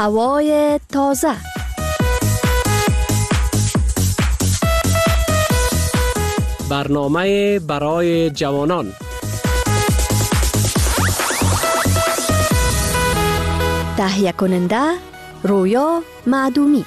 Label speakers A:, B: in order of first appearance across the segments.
A: هوای تازه.
B: برنامه برای جوانان.
A: تهیه کننده رویا معدومی.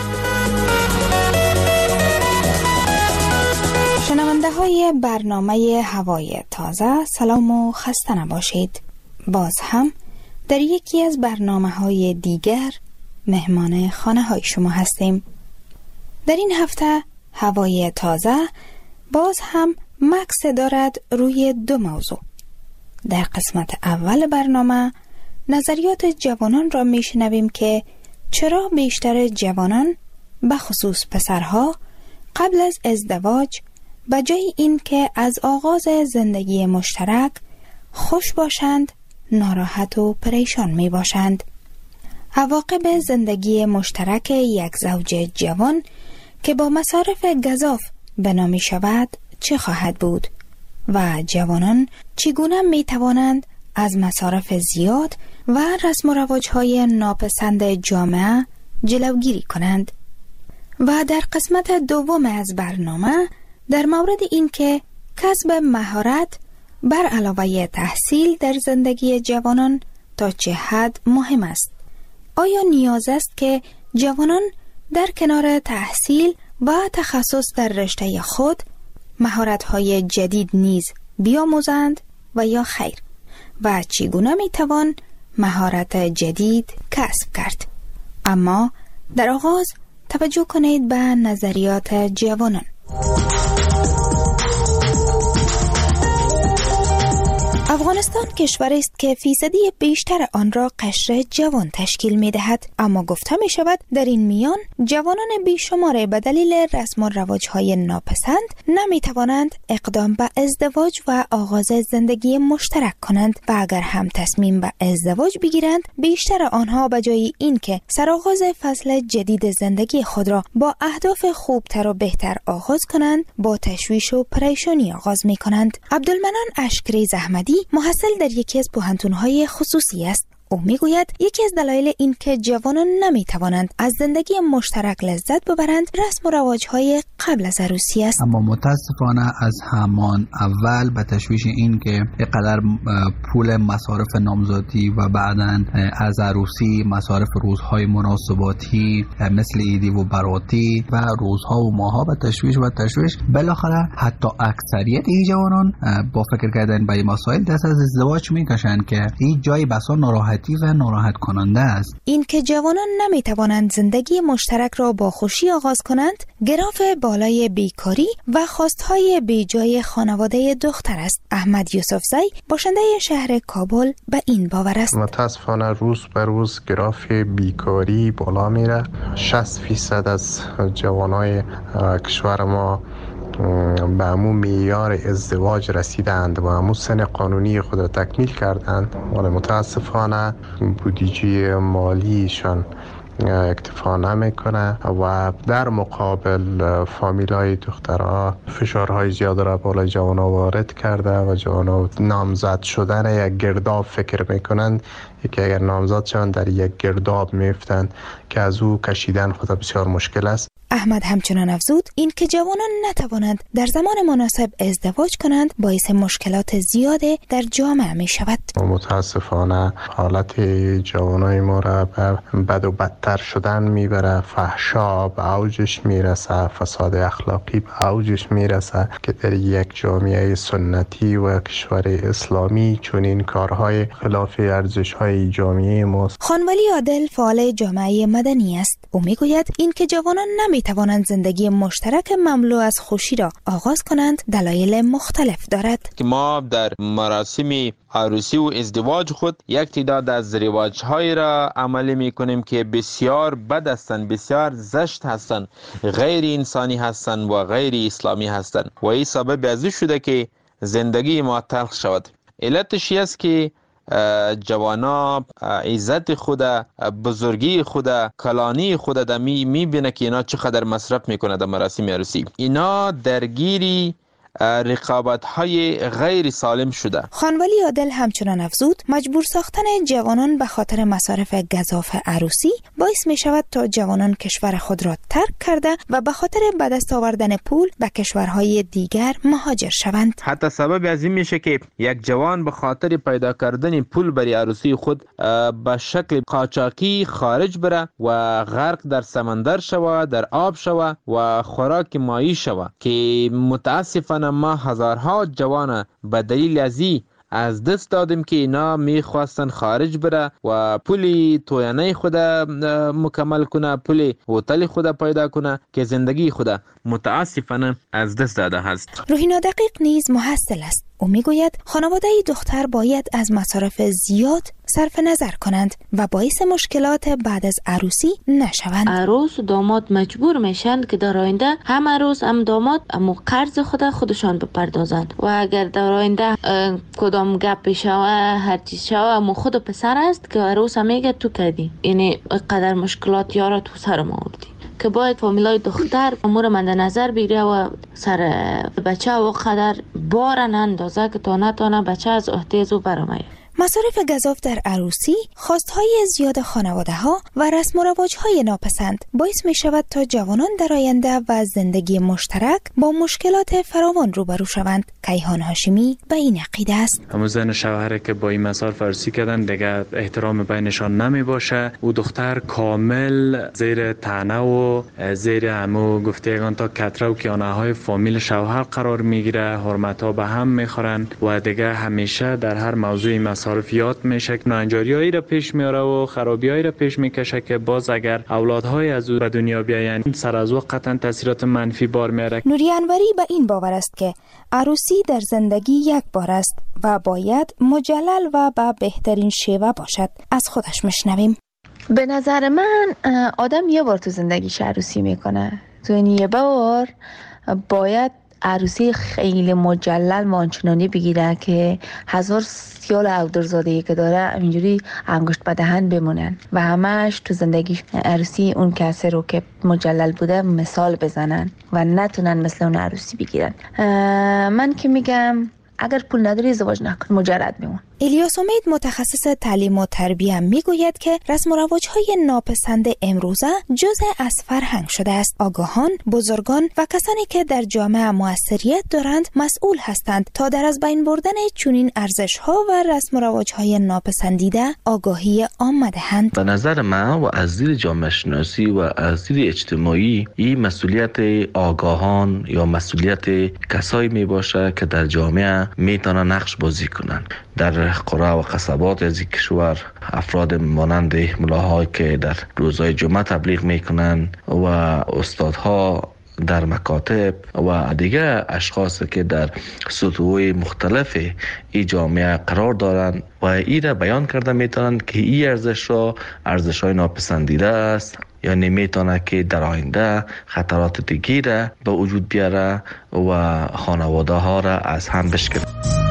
C: شنونده های برنامه هوای تازه، سلام و خسته نباشید. باز هم در یکی از برنامه‌های دیگر مهمان خانه های شما هستیم. در این هفته هوای تازه باز هم مکس دارد روی دو موضوع. در قسمت اول برنامه نظریات جوانان را میشنویم که چرا بیشتر جوانان به خصوص پسرها قبل از ازدواج به جای این که از آغاز زندگی مشترک خوش باشند ناراحت و پریشان می باشند. عواقب زندگی مشترک یک زوج جوان که با مصارف گزاف بنا می شود چه خواهد بود و جوانان چگونه می توانند از مصارف زیاد و رسم و رواج‌های ناپسند جامعه جلوگیری کنند. و در قسمت دوم از برنامه در مورد این که کسب مهارت بر علاوه تحصیل در زندگی جوانان تا چه حد مهم است. آیا نیاز است که جوانان در کنار تحصیل و تخصص در رشته خود مهارت‌های جدید نیز بیاموزند و یا خیر؟ و چگونه میتوان مهارت جدید کسب کرد؟ اما در آغاز توجه کنید به نظریات جوانان. افغانستان کشوری است که فیصدی بیشتر آن را قشر جوان تشکیل می دهد، اما گفته می شود در این میان جوانان بیشمار به دلیل رسم و رواج‌های ناپسند نمی توانند اقدام به ازدواج و آغاز زندگی مشترک کنند و اگر هم تصمیم به ازدواج بگیرند بیشتر آنها به جای اینکه سرآغاز فصل جدید زندگی خود را با اهداف خوبتر و بهتر آغاز کنند با تشویش و پریشانی آغاز می کنند. عبدالمنان اشکری زحمدی محصل در یکی از پوهنتون‌های خصوصی است. او میگوید یکی از دلایل این که جوانان نمیتوانند از زندگی مشترک لذت ببرند رسم و رواج‌های قبل از عروسی است.
D: اما متاسفانه از همان اول به تشویش این که اینقدر پول مصارف نامزادی و بعداً از عروسی مصارف روزهای مناسباتی مثل عیدی و براتی و روزها و ماها به تشویش بالاخره حتی اکثریت این جوانان با فکر کردن به این مسائل دست از ازدواج میکشند که این جای بسا ناراحتی و ناراحت کننده است.
C: این که جوانان نمیتوانند زندگی مشترک را با خوشی آغاز کنند گراف بالای بیکاری و خواستهای بیجای خانواده دختر است. احمد یوسفزی باشنده شهر کابل به این باور است.
E: متاسفانه روز به روز گراف بیکاری بالا میره. 60% از جوانای کشور ما به همون معیار ازدواج رسیدند و همون سن قانونی خود را تکمیل کردند، ولی متاسفانه بودجه مالیشان اکتفا نمیکنه و در مقابل فامیلای دخترها فشارهای زیاد را بالای جوانا وارد کرده و جوانا نامزد شدن یک گرداب فکر میکنند که اگر نامزد شوند در یک گرداب میفتند که از او کشیدن خود بسیار مشکل است.
C: احمد همچنان افزود این که جوانان نتوانند در زمان مناسب ازدواج کنند باعث مشکلات زیاد در جامعه می شود.
E: متاسفانه حالت جوانای ما را به بد و بدتر شدن میبره. فحشا به اوجش میرسه، فساد اخلاقی به اوجش میرسه که در یک جامعه سنتی و کشور اسلامی چون این کارهای خلاف ارزش‌های جامعه ماست.
C: خانولی عادل فعال جامعه مدنی است. او میگوید این که جوانان نمیتوانند زندگی مشترک مملو از خوشی را آغاز کنند دلایل مختلف دارد.
F: که ما در مراسم عروسی و ازدواج خود یک تعداد از رواج‌های را عملی می‌کنیم که بسیار بد هستند، بسیار زشت هستند، غیر انسانی هستند و غیر اسلامی هستند و این سبب از این شده که زندگی ما تلخ شود. علتش است که جوانا عزت خود، بزرگی خود، کلانی خود می بینه که اینا چقدر مصرف میکنه در مراسم عروسی. اینا درگیری رقابت‌های غیر سالم شده.
C: خانوالی عادل همچنان افزود مجبور ساختن جوانان به خاطر مصارف گزاف عروسی باعث می شود تا جوانان کشور خود را ترک کرده و به خاطر به دست آوردن پول به کشورهای دیگر مهاجر شوند.
F: حتی سبب از این میشه که یک جوان به خاطر پیدا کردن پول برای عروسی خود به شکل قاچاقی خارج بره و غرق در سمندر شوه، در آب شوه و خوراک مایی شوه که متاسفانه ما هزارها جوان به دلیل از دست دادیم که اینا میخواستن خارج بره و پول توینه خود مکمل کنه، پول هتل خود پیدا کنه که زندگی خود متاسفانه از دست داده هست.
C: روحینا دقیق نیز محصل است. او میگوید خانواده دختر باید از مصارف زیاد صرف نظر کنند و باعث مشکلات بعد از عروسی نشوند.
G: عروس و داماد مجبور میشن که در آینده هم عروس هم داماد امو قرض خودشان بپردازند و اگر در آینده کدام گپ شوه هر چیز شوه امو خود پسر است که عروس میگه تو کردی، یعنی قدر مشکلات یارا تو سر ما آوردی، که باید فامیلای دختر امور مند نظر بگیره و سر بچه و قدر بارن اندازه که تا نتانه بچه از احتیاج برآمده.
C: مصارف گزاف در عروسی، خواستهای زیاد خانواده ها و رسم و رواج های ناپسند باعث می شود تا جوانان در آینده و زندگی مشترک با مشکلات فراوان روبرو شوند. کیهان هاشمی به این عقیده است.
H: همون زن و شوهر که با این مصارف عروسی کردن دیگه احترام بینشان نمی باشه، او دختر کامل زیر طعنه و زیر همو گفتگان تا کتره و کیانه های فامیل شوهر قرار میگیره، حرمت ها به هم میخورن و دیگه همیشه در هر موضوعی مصارفیات میشه که ناانجاریایی را پیش میاره و خرابیایی را پیش میکشه که باز اگر اولادهای از او به دنیا بیاین سر از او قطعا تاثیرات منفی بار میاره.
C: نوری انوری به این باور است که عروسی در زندگی یک بار است و باید مجلل و به بهترین شیوه باشد. از خودش میشنویم.
I: به نظر من آدم یه بار تو زندگیش عروسی میکنه، تو این یه بار باید عروسی خیلی مجلل مانچنانی بگیره که هزار سیال اودرزادهی که داره اینجوری انگشت به دهن بمونن و همش تو زندگی عروسی اون کسی رو که مجلل بوده مثال بزنن و نتونن مثل اون عروسی بگیرن. من که میگم اگر پول نداری ازدواج نکن، مجرد بمون.
C: الیاس امید متخصص تعلیم و تربیه میگوید که رسم و رواج‌های ناپسند امروزه جزء از فرهنگ شده است. آگاهان، بزرگان و کسانی که در جامعه موثریت دارند مسئول هستند تا در از بین بردن چنین ارزش‌ها و رسم و رواج‌های ناپسندیده آگاهی عام دهند.
J: به نظر من و از دید جامعه شناسی و از دید اجتماعی این مسئولیت آگاهان یا مسئولیت کسایی میباشه که در جامعه میتونن نقش بازی کنن. در قرى و قصبات از کشور افراد مانند ملاهایی که در روزهای جمعه تبلیغ میکنن و استادها در مکاتب و دیگه اشخاص که در سطوح مختلف این جامعه قرار دارن و این را بیان کرده میتونن که این ارزش‌های ناپسندیده است، یعنی میتونه که در آینده خطرات دیگه را به وجود بیاره و خانواده ها را از هم بشکنه.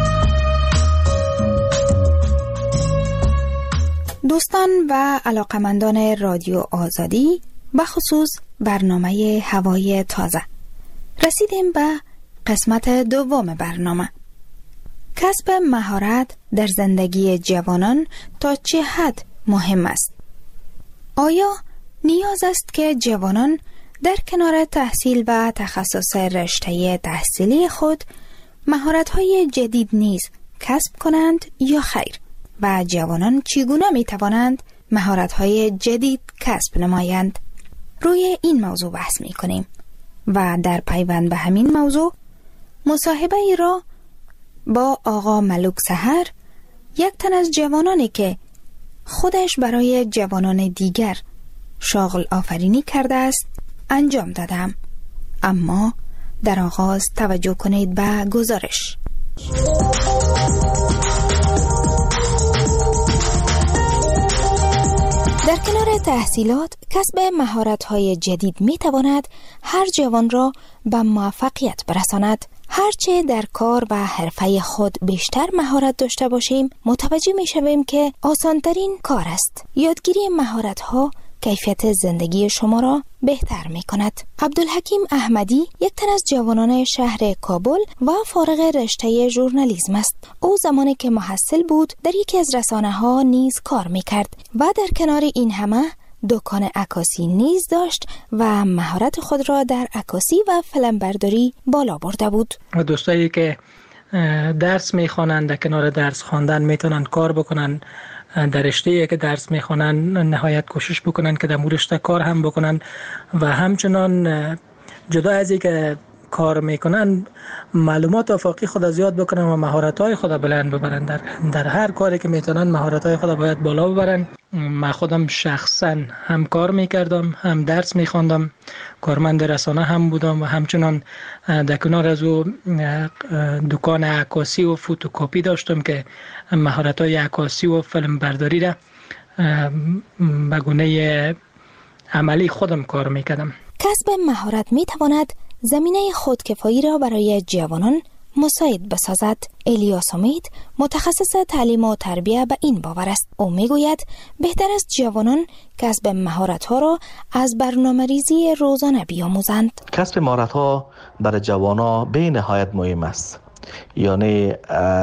C: دوستان و علاقمندان رادیو آزادی، به خصوص برنامه هوای تازه، رسیدیم به قسمت دوم برنامه. کسب مهارت در زندگی جوانان تا چه حد مهم است؟ آیا نیاز است که جوانان در کنار تحصیل و تخصص رشته تحصیلی خود مهارت‌های جدید نیز کسب کنند یا خیر؟ و جوانان چگونه می توانند مهارت‌های جدید کسب نمایند؟ روی این موضوع بحث می کنیم و در پیوند به همین موضوع مصاحبه ای را با آقا ملوک سحر، یک تن از جوانانی که خودش برای جوانان دیگر شاغل آفرینی کرده است انجام دادم. اما در آغاز توجه کنید به گزارش. در کنار تحصیلات، کسب مهارت‌های جدید می‌تواند هر جوان را به موفقیت برساند. هرچه در کار و حرفه خود بیشتر مهارت داشته باشیم، متوجه می‌شویم که آسان‌ترین کار است. یادگیری مهارت‌ها کیفیت زندگی شما را بهتر می کند. عبدالحکیم احمدی یک تن از جوانان شهر کابل و فارغ رشته ژورنالیسم است. او زمانی که محصل بود در یکی از رسانه‌ها نیز کار می کرد و در کنار این همه دکان عکاسی نیز داشت و مهارت خود را در عکاسی و فیلمبرداری بالا برده بود.
K: دوستایی که درس میخوانند در کنار درس خواندن میتونن کار بکنن، در رشته‌ای که درس میخوانن نهایت کوشش بکنن که در مو رشته کار هم بکنن و همچنان جدا از اینکه کار میکنن معلومات افاقی خود زیاد بکنن و مهارت‌های خود بلند ببرن. در هر کاری که میتونن مهارت‌های خود باید بالا ببرن. من خودم شخصا هم کار میکردم، هم درس میخواندم، کارمند رسانه هم بودم و همچنان در کنار از او دکان عکاسی و فتوکپی داشتم که مهارت‌های عکاسی و فیلم برداری را به گونه عملی خودم کار میکردم.
C: کسب مهارت میتواند زمینه خودکفایی را برای جوانان مساعد بسازد. الیاس امید متخصص تعلیم و تربیت به این باور است. او میگوید بهتر است جوانان کسب مهارت‌ها را از برنامه‌ریزی روزانه بیاموزند.
J: کسب مهارت‌ها برای جوانان به نهایت مهم است. یعنی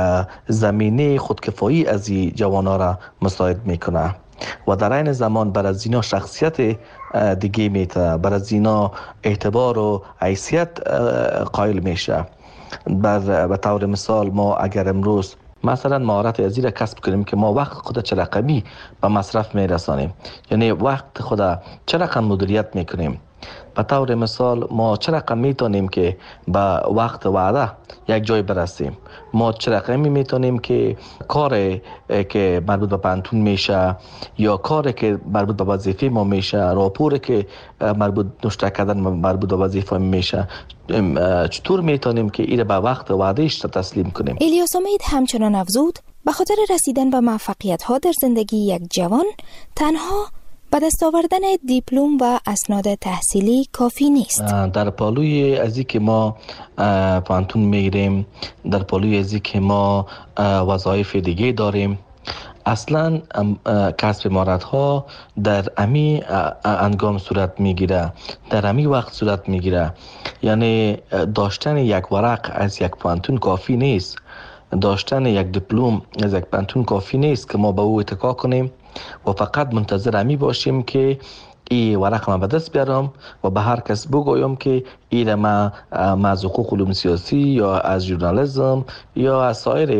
J: زمینه خودکفایی از این جوانان را مساعد میکنه و در این زمان برای زینا شخصیت دیگه میته، برای زینا اعتبار و حیثیت قائل میشه. به طور مثال ما اگر امروز مثلا مهارت ازی را کسب کنیم که ما وقت خود چه رقمی به مصرف میرسانیم، یعنی وقت خود چه رقم مدیریت میکنیم. به طور مثال ما چه رقم میتونیم که به وقت وعده یک جای برسیم، ما چه رقمی میتونیم که کار که مربوط به پانتون میشه یا کاری که مربوط به وظیفه ما میشه، راپوری که مربوط نشته کردن مربوط به وظیفه میشه، چطور میتونیم که این به وقت وعدهش تسلیم کنیم.
C: الیاس امید همچنان افزود به خاطر رسیدن به موفقیت ها در زندگی یک جوان تنها به دست آوردن دیپلم و اسناد تحصیلی کافی نیست.
J: در پالوی ازی که ما پانتون میگیریم، در پالوی ازی که ما وظایف دیگه داریم، اصلا کسب مهارت ها در امی انگام صورت میگیره، در امی وقت صورت میگیره. یعنی داشتن یک ورق از یک پانتون کافی نیست، داشتن یک دیپلم از یک پانتون کافی نیست که ما به او اتکا کنیم و فقط منتظر امی باشیم که این ورق ما به دست بیارم و به هر کس بگویم که این ما از حقوق علوم سیاسی یا از ژورنالیسم یا از سایر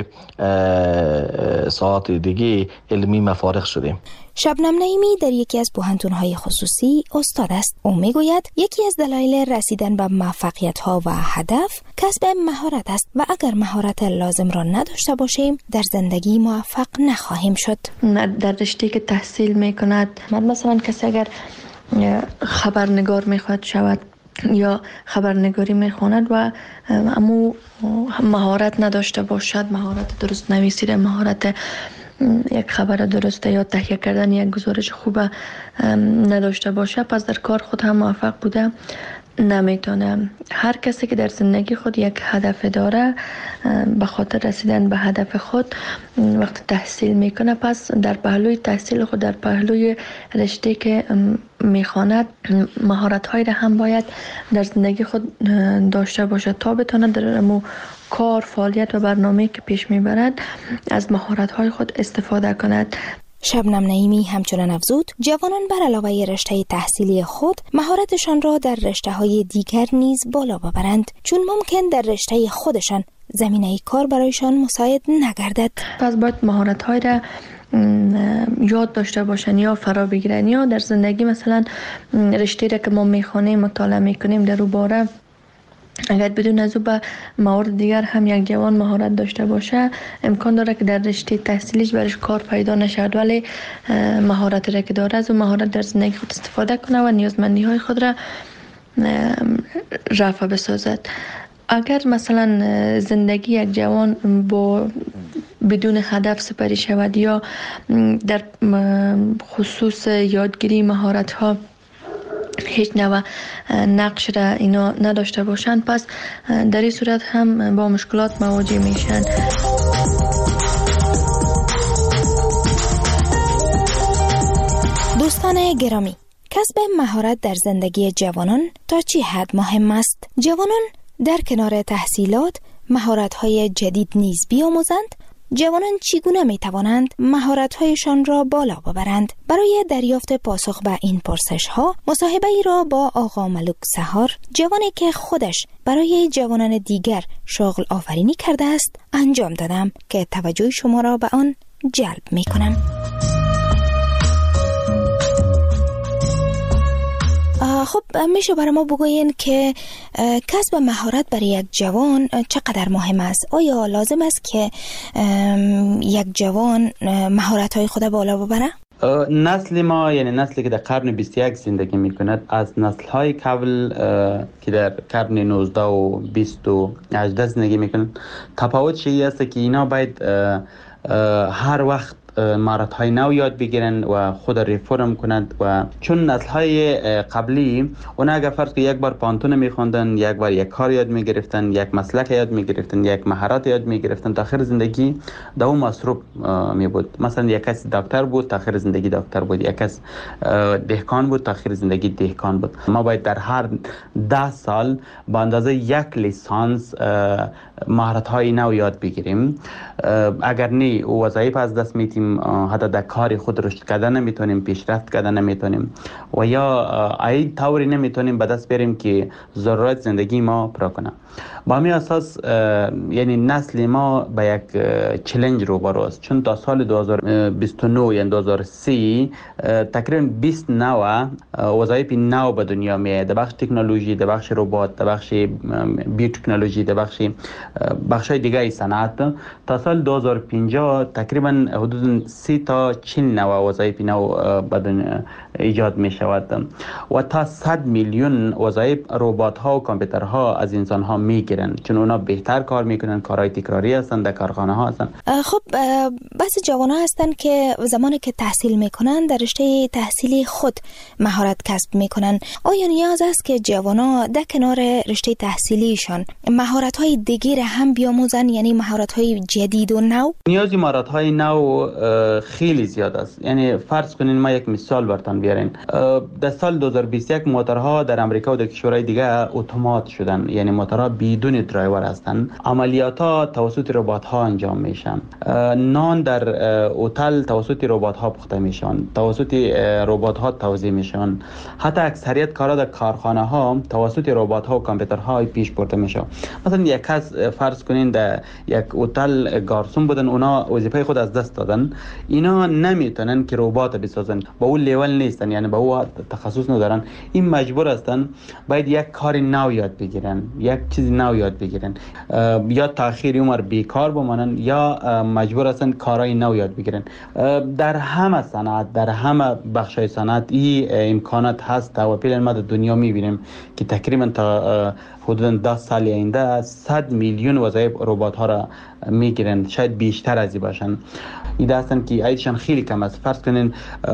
J: ساعات دیگه علمی مفارغ شدیم.
C: شبنم نعیمی در یکی از پوهنتون‌های خصوصی استاد است. او میگوید یکی از دلایل رسیدن به موفقیت‌ها و هدف کسب مهارت است و اگر مهارت لازم را نداشته باشیم در زندگی موفق نخواهیم شد.
I: در رشته که تحصیل میکند، مثلا کسی اگر خبرنگار میخواد شود یا خبرنگاری میخواند و اما مهارت نداشته باشد، مهارت درست نویسی، مهارت یک خبر درسته یا تهیه کردن یک گزارش خوب نداشته باشه، پس در کار خود هم موفق بوده نمیتونه. هر کسی که در زندگی خود یک هدف داره، به خاطر رسیدن به هدف خود وقت تحصیل میکنه، پس در پهلوی تحصیل خود، در پهلوی رشته که میخواند، مهارت هایی را هم باید در زندگی خود داشته باشه تا بتونه در کار، فعالیت و برنامه‌ای که پیش میبرد از مهارت های خود استفاده کند.
C: شبنم نعیمی همچنان افزود جوانان بر علاوه رشته تحصیلی خود مهارتشان را در رشته‌های دیگر نیز بالا ببرند، چون ممکن در رشته خودشان زمینه کار برایشان مساعد نگردد.
I: پس باید مهارت‌های را یاد داشته باشن یا فرا بگیرن، یا در زندگی مثلا رشته را که ما میخوانیم، مطالعه میکنیم در اون باره اگر بدون از او به موارد دیگر هم یک جوان مهارت داشته باشه، امکان داره که در رشته تحصیلیش برش کار پیدا نشد، ولی مهارت را که داره از اون مهارت در زندگی خود استفاده کنه و نیازمندی های خود را رفع بسازد. اگر مثلا زندگی یک جوان با بدون هدف سپری شود یا در خصوص یادگیری مهارت ها هیچ نوع نقش را اینا نداشته باشند، پس در این صورت هم با مشکلات مواجه میشن.
C: دوستان گرامی، کسب مهارت در زندگی جوانان تا چه حد مهم است؟ جوانان در کنار تحصیلات مهارت‌های جدید نیز بیاموزند. جوانان چگونه می توانند مهارت‌هایشان را بالا ببرند؟ برای دریافت پاسخ به این پرسش‌ها مصاحبه ای را با آقا ملک سحار، جوانی که خودش برای جوانان دیگر شغل آفرینی کرده است، انجام دادم که توجه شما را به آن جلب می کنم. خب میشه برای ما بگوین که کسب مهارت برای یک جوان چقدر مهم است؟ آیا لازم است که یک جوان مهارت‌های خود بالا ببره؟
L: نسل ما، یعنی نسلی که در قرن 21 زندگی میکند، از نسل‌های قبل که در قرن 19 و 20 و 18 زندگی میکنند تفاوت چیزی است که اینا باید هر وقت مهارت‌های نو یاد بگیرن و خود ریفرم کنند. و چون نسل‌های قبلی اونا اگر فرض که یک بار پانتون می‌خوندن، یک بار یک کار یاد می‌گرفتن، یک مسلک یاد می‌گرفتن، یک مهارت یاد می‌گرفتن، تا آخر زندگی در اون مصروف می‌بود. مثلا یک کس دکتر بود، تا آخر زندگی دکتر بود. یک کس دهقان بود، تا آخر زندگی دهقان بود. ما باید در هر 10 سال با اندازه یک لیسانس مهارت‌های نو یاد بگیریم. اگر نه وظایف از دست می‌دیم، حتی در کار خود رشد کردن نمیتونیم، پیشرفت کردن نمیتونیم و یا ای طوری نمیتونیم به دست بیاریم که ضرورت زندگی ما پورا کنه. با همین اساس یعنی نسل ما به یک چالش روبرو است، چون تا سال 2029 یعنی 2030 تقریبا 20 نوع وظایف نو به دنیا میاد، در بخش تکنولوژی، در بخش ربات، در بخش بیوتکنولوژی، در بخش‌های دیگه صنعت. تا سال 2050 تقریبا حدود 30 تا 40 نوع وظایف نو به دنیا ایجاد می شود و تا 100 میلیون وظایف ربات‌ها و کامپیوترها از انسان‌ها میگیرن، چون اونا بهتر کار میکنن، کارهای تکراری هستن، در کارخانه ها هستن.
C: خب بس جوانان هستن که زمانی که تحصیل میکنن در رشته تحصیلی خود مهارت کسب میکنن. آیا نیاز است که جوانان در کنار رشته تحصیلیشان مهارت‌های دیگر هم بیاموزن، یعنی مهارت‌های جدید و نو؟
L: نیازی مهارت‌های نو خیلی زیاد است. یعنی فرض کنین ما یک مثال براتون بیارین. در سال 2021 موتورها در امریکا و در کشورهای دیگه اتومات شدن، یعنی موتورها بدون درایور هستند. عملیات‌ها توسط ربات‌ها انجام میشن. نان در هتل توسط ربات‌ها پخته میشن، توسط ربات‌ها توزیع میشن. حتی اکثریت کارها در کارخانه‌ها توسط ربات‌ها و کامپیوترها پیش برده میشه. مثلا یک کس فرض کنین در یک هتل گارسون بودن، اونا وظیفه خود از دست دادن. اینا نمیتونن که ربات بسازن، با اون لیول نیستن، یعنی با اون تخصص ندارن. این مجبور هستن باید یک کار نو یاد بگیرن، یک چیز نو یاد بگیرن، یا تاخیر عمر بیکار بمانن یا مجبور هستن کارهای نو یاد بگیرن. در همه صنعت، در همه بخش‌های صنعت این امکانات هست و فعلا ما در دنیا می‌بینیم که تقریبا تا حدود 10 سال آینده 100 میلیون وظایف ربات‌ها را میگیرن، شاید بیشتر از این باشن. این هستن که عددشان خیلی کم است. فرض کنین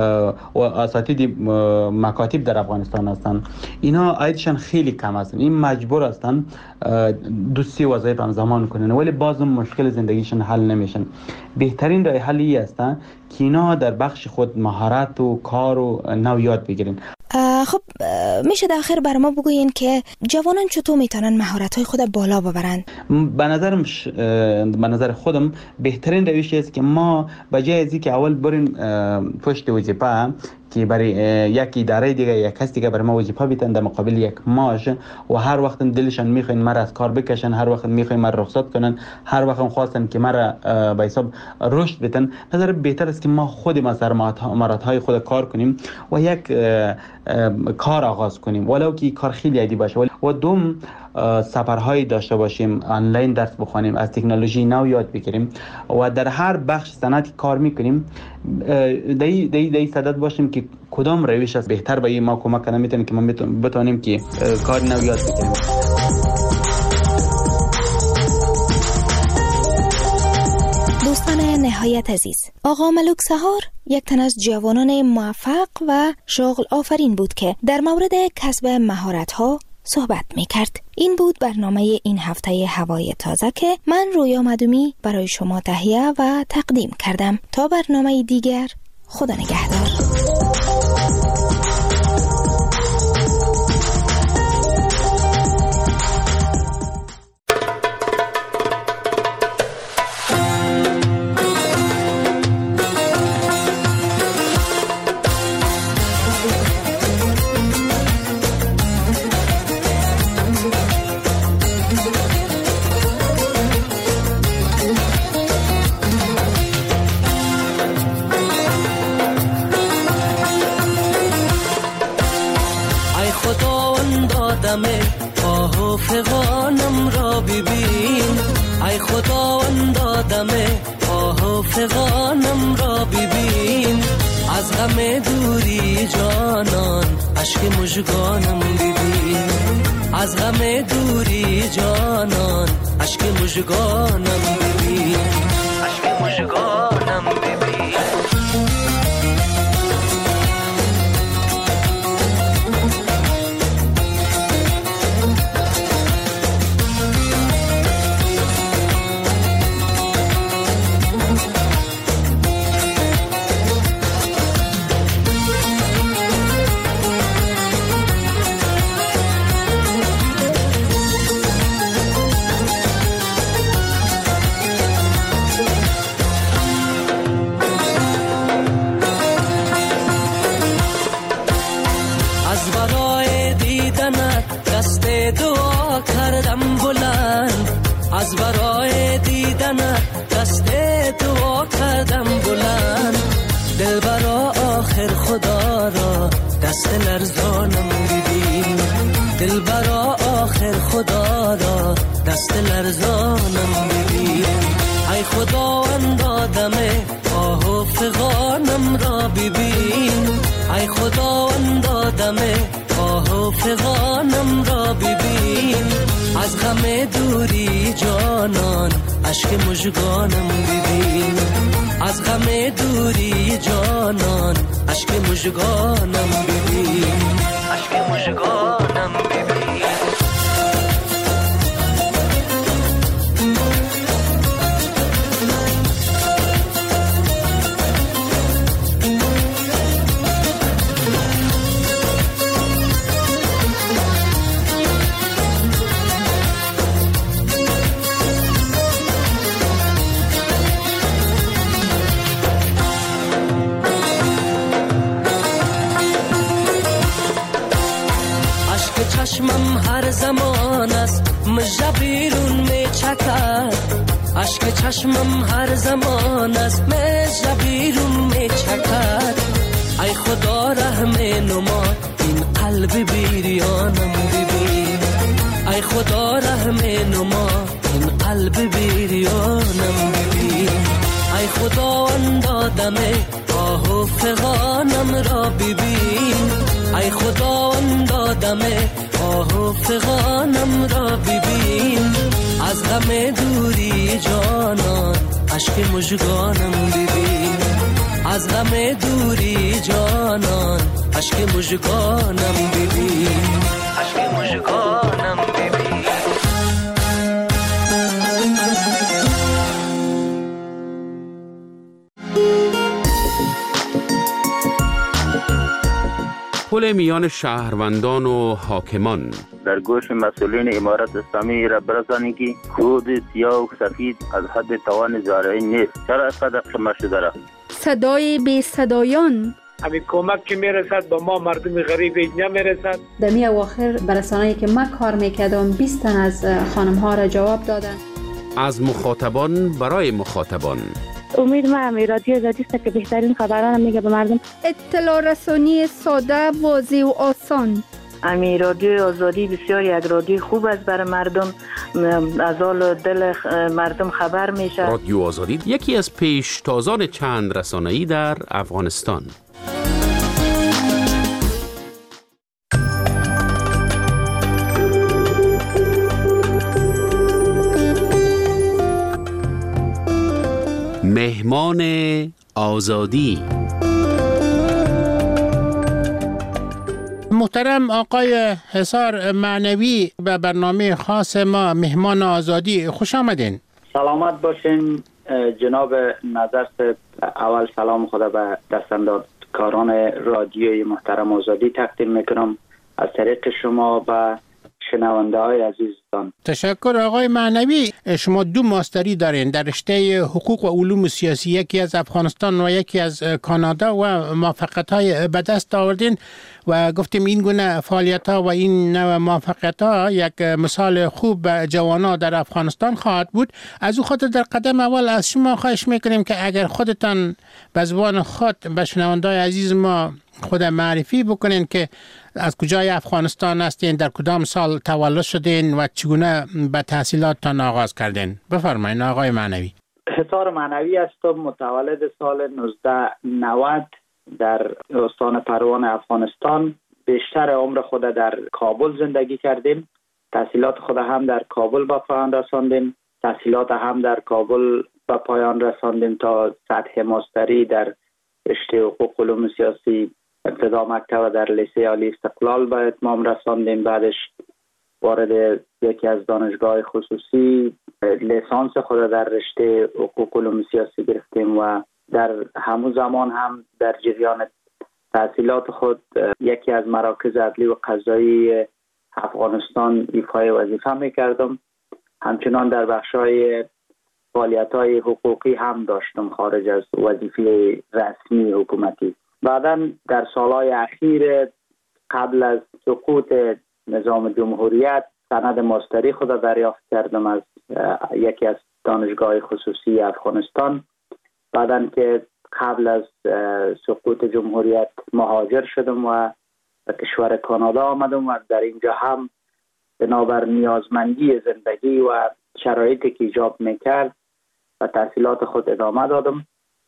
L: اساتید مکاتب در افغانستان هستن، اینا عددشان خیلی کم است. این مجبور هستن 2-3 وظایف همزمان کنن، ولی باز مشکل زندگیشون حل نمیشن. بهترین راه حلی است که اینا در بخش خود مهارت و کار و نو یاد بگیرن.
C: خب میشه در آخر برای ما بگوین که جوانان چطور میتونن مهارت‌های خود بالا ببرن؟
L: به نظر خودم بهترین روش است که ما بجای از اینکه اول بریم پشت وظیفه که برای یک اداره دیگه، یک کس دیگه برای ما وظیفه بیتن در مقابل یک معاش و هر وقت دلشان میخواین مرا از کار بکشن، هر وقت میخواین مرا رخصت کنن، هر وقت خواستن که مرا به حساب رشد بدن، نظر بهتر است که ما خودیم از مهارت‌های خود کار کنیم و یک کار آغاز کنیم، ولو که کار خیلی عادی باشه. و دوم سفرهایی داشته باشیم، آنلاین درس بخونیم، از تکنولوژی نو یاد بگیریم و در هر بخش صنعتی کار میکنیم دی صدد باشیم که کدام روش است بهتر به ما کمک کنه میتونه که ما بتونیم که کار نو یاد بگیریم.
C: دوستان نهایت عزیز، آقا ملک سحار یک تن از جوانان موفق و شغل آفرین بود که در مورد کسب مهارت‌ها صحبت می‌کرد. این بود برنامه این هفته هوای تازه که من رویا مدومی برای شما تهیه و تقدیم کردم. تا برنامه دیگر، خدا نگهدار.
M: ای خداوند دم آه و فغانم را ببین، از غم دوری جانان اشک مژگانم ببین، از غم دوری جانان اشک مژگانم ببین، اشک مژگانم ببین. دعا کردم بلند، از برای دیدنت دست دعا کردم بلند، دل برا آخر خدا را دست لرزانم ببین، دل برا آخر خدا را دست لرزانم ببین، ای خداوند دم آه و فغانم را ببین، ای خداوند دم آه و فغانم را ببین، از غم دوری جانان اشک مژگانم ببین، از غم دوری جانان اشک مژگانم ببین، اشک مژگانم ببین. چشمم هر زمان است مژه بیرون می چکد، اشک چشمم هر زمان است مژه بیرون می چکد، ای خدا رحم نما این قلب بیریانم ببین، ای خدا رحم نما این قلب بیریانم ببین، ای خداوند دم آه و فغانم را ببین، ای خداوند دم آه و فغانم را ببین، از غم دوری جانان اشک مژگانم ببین، از غم دوری جانان اشک مژگانم ببین، اشک مژگانم ببین.
B: پل میان شهروندان و حاکمان.
N: در گوش مسئولین امارت اسلامی را برسانید که خود سیاه و سفید از حد توان زارعی نیست. چرا اینقدر قمه شده را؟
O: صدای بی صدایان.
P: همین کمک که میرسد با ما مردم غریب نمیرسد.
Q: در می اواخر برسانه‌ای که من کار میکردم 20 تن از خانم ها را جواب دادن.
B: از مخاطبان برای مخاطبان.
R: امید من رادیو آزادی است که بهترین خبران میگه به مردم.
O: اطلاع رسانی ساده، واضح و آسان.
R: امی رادیو آزادی بسیار یک رادیو خوب است برای مردم، از حال دل مردم خبر میشه.
B: رادیو آزادی یکی از پیشتازان چند رسانه‌ای در افغانستان. مهمان آزادی.
S: محترم آقای حصار معنوی به برنامه خاص ما مهمان آزادی خوش آمدین.
L: سلامت باشین جناب نظر صاحب. اول سلام خدا به دستاندرکاران رادیوی محترم آزادی تقدیم میکنم از طریق شما به شنونده های عزیزتان.
S: تشکر آقای معنوی. شما 2 ماستری دارین در رشته حقوق و علوم سیاسی، یکی از افغانستان و یکی از کانادا، و موفقیت های به دست آوردین و گفتیم این گونه فعالیت ها و این نوع موفقیت ها یک مثال خوب به جوانان در افغانستان خواهد بود. از او خاطر در قدم اول از شما خواهش میکنیم که اگر خودتان به زبان خود به شنونده های عزیز ما خود معرفی بکنین که از کجای افغانستان هستین، در کدام سال تولد شدین و چگونه به تحصیلاتتان آغاز کردین؟ بفرمایید آقای معنوی.
T: حصار معنوی هستم، متولد سال 1990 در استان پروان افغانستان. بیشتر عمر خود در کابل زندگی کردیم. تحصیلات خود هم در کابل به پایان رساندیم. تحصیلات هم در کابل به پایان رساندیم تا سطح ماستری در رشته حقوق علوم سیاسی ابتدا مکتب و در لیسه عالی استقلال به اتمام رساندیم. بعدش وارد یکی از دانشگاه خصوصی لیسانس خود در رشته حقوق علوم سیاسی گرفتیم و در همون زمان هم در جریان تحصیلات خود یکی از مراکز عدلی و قضایی افغانستان ایفای وظیفه میکردم. همچنان در بخش‌های فعالیت‌های حقوقی هم داشتم خارج از وظیفه رسمی حکومتی. بعداً در سالهای اخیر قبل از سقوط نظام جمهوریت سند ماستری خود دریافت کردم از یکی از دانشگاه خصوصی افغانستان. بعداً که قبل از سقوط جمهوریت مهاجر شدم و به کشور کانادا آمدم و در اینجا هم بنابر نیازمندی زندگی و شرایطی که ایجاب میکرد و تحصیلات خود ادامه دادم.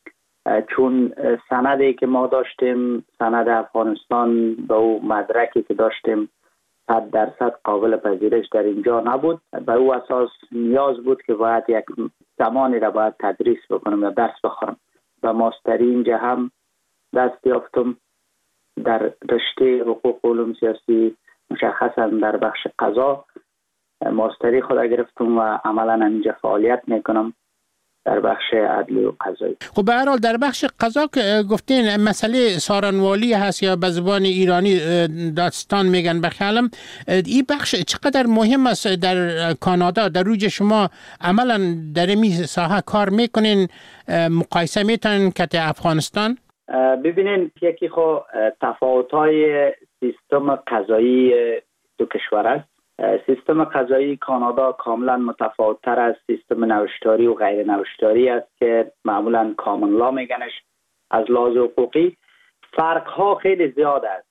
T: چون سندی که ما داشتیم، سند افغانستان به او مدرکی که داشتیم 100% قابل پذیرش در اینجا نبود. به او اساس نیاز بود که باید یک زمانی را باید تدریس بکنم یا درس بخورم. و ماستری اینجا هم دست یافتم در رشته حقوق علوم سیاسی، مشخصا در بخش قضا ماستری خود گرفتم و عملا اینجا فعالیت میکنم در بخش عدلی و قضایی.
S: خب به هر حال در بخش قضا که گفتین مسئله سارنوالی هست یا به زبان ایرانی دادستان میگن به خیالم، این بخش چقدر مهم است در کانادا؟ در روی شما عملا در این ساحه کار میکنین، مقایسه میتونین که افغانستان؟
T: ببینین یکی خو تفاوت‌های سیستم قضایی دو کشور است. سیستم قضایی کانادا کاملا متفاوت‌تر از سیستم نوشتاری و غیر نوشتاری است که معمولا کامن لا میگنش. از لحاظ حقوقی فرق‌ها خیلی زیاد است.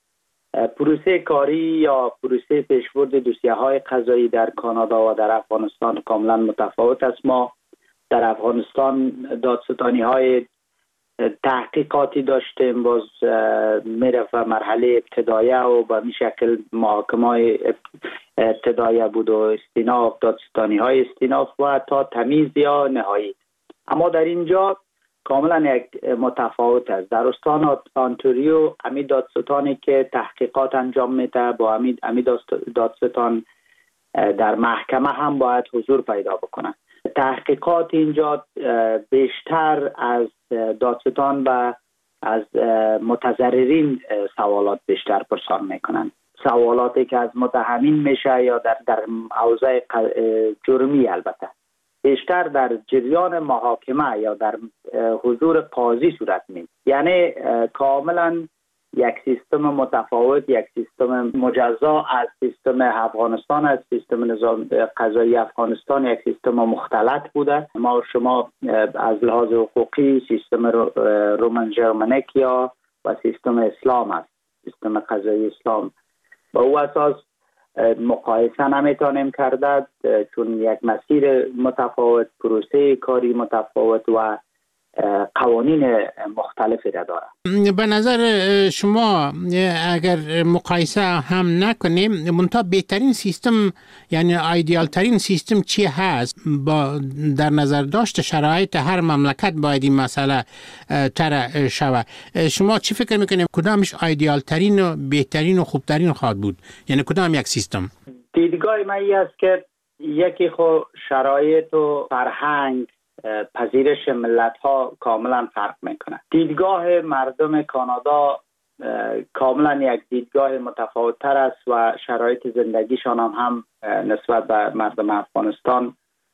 T: پروسه کاری یا پروسه پیشبرد دوسیه‌های قضایی در کانادا و در افغانستان کاملا متفاوت است. ما در افغانستان دادستانی‌های تحقیقاتی داشتیم، باز میرفت مرحله ابتدایه و به می شکل محاکمه ابتدایه بود و استیناف، دادستانی های استیناف و تا تمیز یا نهایی. اما در اینجا کاملا یک متفاوت است. در استان آنتاریو امی دادستانی که تحقیقات انجام میده با امی دادستان در محکمه هم باید حضور پیدا بکنه. تحقیقات اینجا بیشتر از دادستان و از متضررین سوالات بیشتر پرسان میکنن. سوالاتی که از متهمین میشه یا در حوزه جرمی البته بیشتر در جریان محاکمه یا در حضور قاضی صورت میگیره. یعنی کاملا یک سیستم متفاوت، یک سیستم مجزا از سیستم افغانستان، از سیستم نظام قضایی افغانستان یک سیستم مختلط بوده. ما و شما از لحاظ حقوقی سیستم رومن ژرمنیک یا و سیستم اسلام است، سیستم قضایی اسلام. با او اساس مقایسه نمیتونیم کرد چون یک مسیر متفاوت، پروسه کاری متفاوت و قوانین مختلفی را داره.
S: به نظر شما اگر مقایسه هم نکنیم منتها بهترین سیستم یعنی ایدئال ترین سیستم چی هست؟ با در نظر داشت شرایط هر مملکت باید این مسئله طرح شود. شما چی فکر میکنید کدامش ایدئال ترین و بهترین و خوبترین خواهد بود؟ یعنی کدام یک سیستم؟
T: دیدگاه من این است که یکی خو شرایط و فرهنگ پذیرش ملت ها کاملا فرق میکنه. دیدگاه مردم کانادا کاملا یک دیدگاه متفاوت تر است و شرایط زندگیشان هم نسبت به مردم افغانستان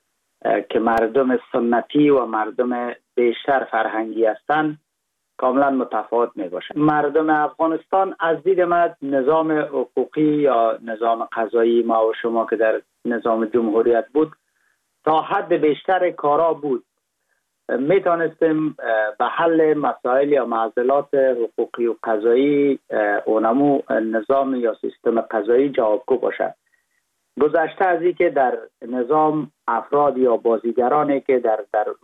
T: که مردم سنتی و مردم بیشتر فرهنگی هستند کاملا متفاوت می باشه. مردم افغانستان از دید من نظام حقوقی یا نظام قضایی ما و شما که در نظام جمهوریت بود تا حد بیشتر کارا بود. می توانستیم به حل مسائل یا معضلات حقوقی و قضایی اونمو نظام یا سیستم قضایی جوابگو باشه. گذشته از این که در نظام افراد یا بازیگرانی که در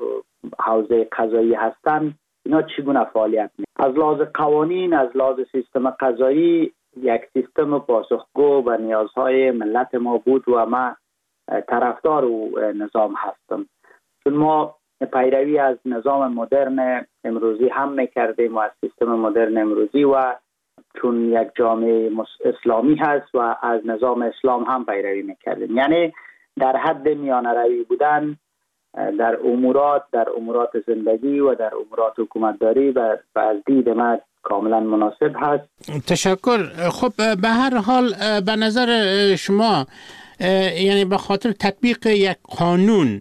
T: حوزه قضایی هستند اینا چگونه فعالیت می‌کنند. از لحاظ قوانین، از لحاظ سیستم قضایی یک سیستم پاسخگو به نیازهای ملت ما بود و ما طرفدار او نظام هستم، چون ما پیروی از نظام مدرن امروزی هم میکردیم و از سیستم مدرن امروزی و چون یک جامعه اسلامی هست و از نظام اسلام هم پیروی میکردیم، یعنی در حد میانه روی بودن در امورات زندگی و در امورات حکومتداری و از دید من کاملا مناسب هست.
S: تشکر. خب به هر حال به نظر شما یعنی به خاطر تطبیق یک قانون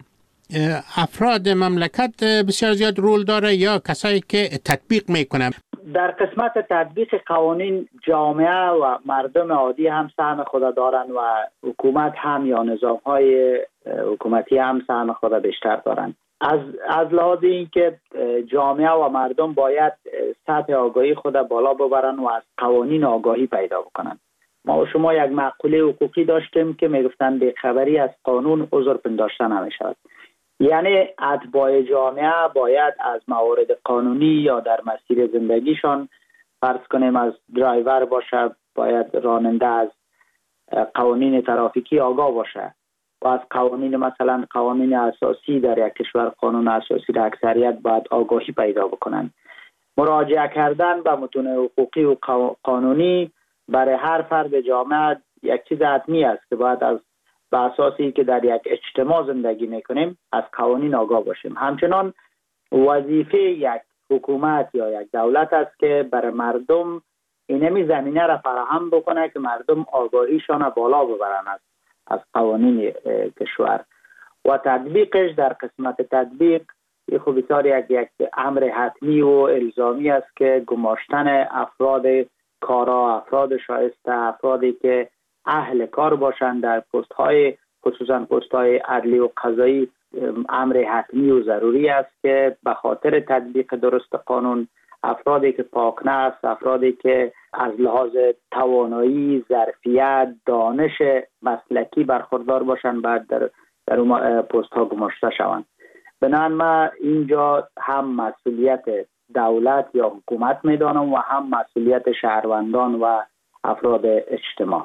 S: افراد مملکت بسیار زیاد رول داره یا کسایی که تطبیق میکنن؟
T: در قسمت تطبیق قوانین جامعه و مردم عادی هم سهم خود دارن و حکومت هم یا نظام‌های حکومتی هم سهم خود بیشتر دارن. از لحاظ اینکه جامعه و مردم باید سطح آگاهی خود بالا ببرن و از قوانین آگاهی پیدا بکنن. ما و شما یک مقوله حقوقی داشتیم که میگفتن بی‌خبری از قانون عذر پنداشته نمیشود. یعنی اتباع جامعه باید از موارد قانونی یا در مسیر زندگیشان، فرض کنیم از درایور باشه، باید راننده از قوانین ترافیکی آگاه باشه و از قوانین مثلا قوانین اساسی در یک کشور، قانون اساسی در اکثریت باید آگاهی پیدا بکنن. مراجعه کردن به متون حقوقی و قانونی برای هر فرد جامعه یک چیز حتمی است که باید از به اساسی که در یک اجتماع زندگی میکنیم از قوانین آگاه باشیم. همچنان وظیفه یک حکومت یا یک دولت است که برای مردم اینمی زمینه را فراهم بکنه که مردم آگاهیشان بالا ببرن از قوانین کشور و تطبیقش. در قسمت تطبیق خب بسیار یک امر حتمی و الزامی است که گماشتن افراد کارا، افراد شایسته، افرادی که اهل کار باشند در پست‌های خصوصا پست‌های عدلی و قضایی امر حتمی و ضروری است که به خاطر تطبیق درست قانون افرادی که پاکنفس، افرادی که از لحاظ توانایی، ظرفیت، دانش مسلکی برخوردار باشند بعد در اون پست‌ها گماشته شوند. بنابراین ما اینجا هم مسئولیت دولت یا حکومت میدانم و هم مسئولیت شهروندان و افراد اجتماع.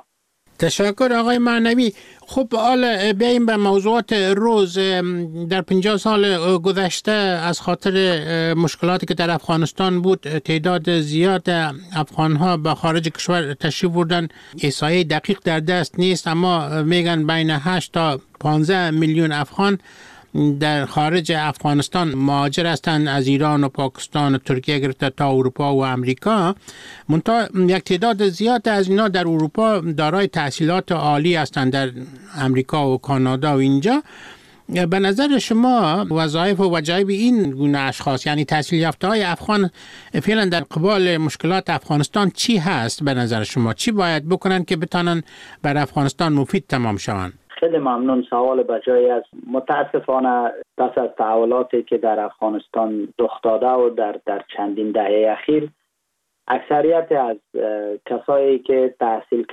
S: تشکر آقای معنوی. خب حالا بیاییم به موضوعات روز. در 50 سال گذشته از خاطر مشکلاتی که در افغانستان بود تعداد زیاد افغانها به خارج کشور تشریف بردن. احصایه دقیق در دست نیست اما میگن بین 8 تا 15 میلیون افغان در خارج افغانستان مهاجر هستند، از ایران و پاکستان و ترکیه گرفته تا اروپا و امریکا. منتها یک تعداد زیاد از اینا در اروپا دارای تحصیلات عالی هستند، در امریکا و کانادا و اینجا. به نظر شما وظایف و وجایب این گونه اشخاص یعنی تحصیل یافته های افغان فعلا در قبال مشکلات افغانستان چی هست؟ به نظر شما چی باید بکنن که بتانن بر افغانستان مفید تمام شوند؟
T: خیلی ممنون، سوال بجایی است. متاسفانه پس از تحولاتی که در افغانستان رخ داده و در چندین دهه اخیر اکثریت از کسایی که تحصیل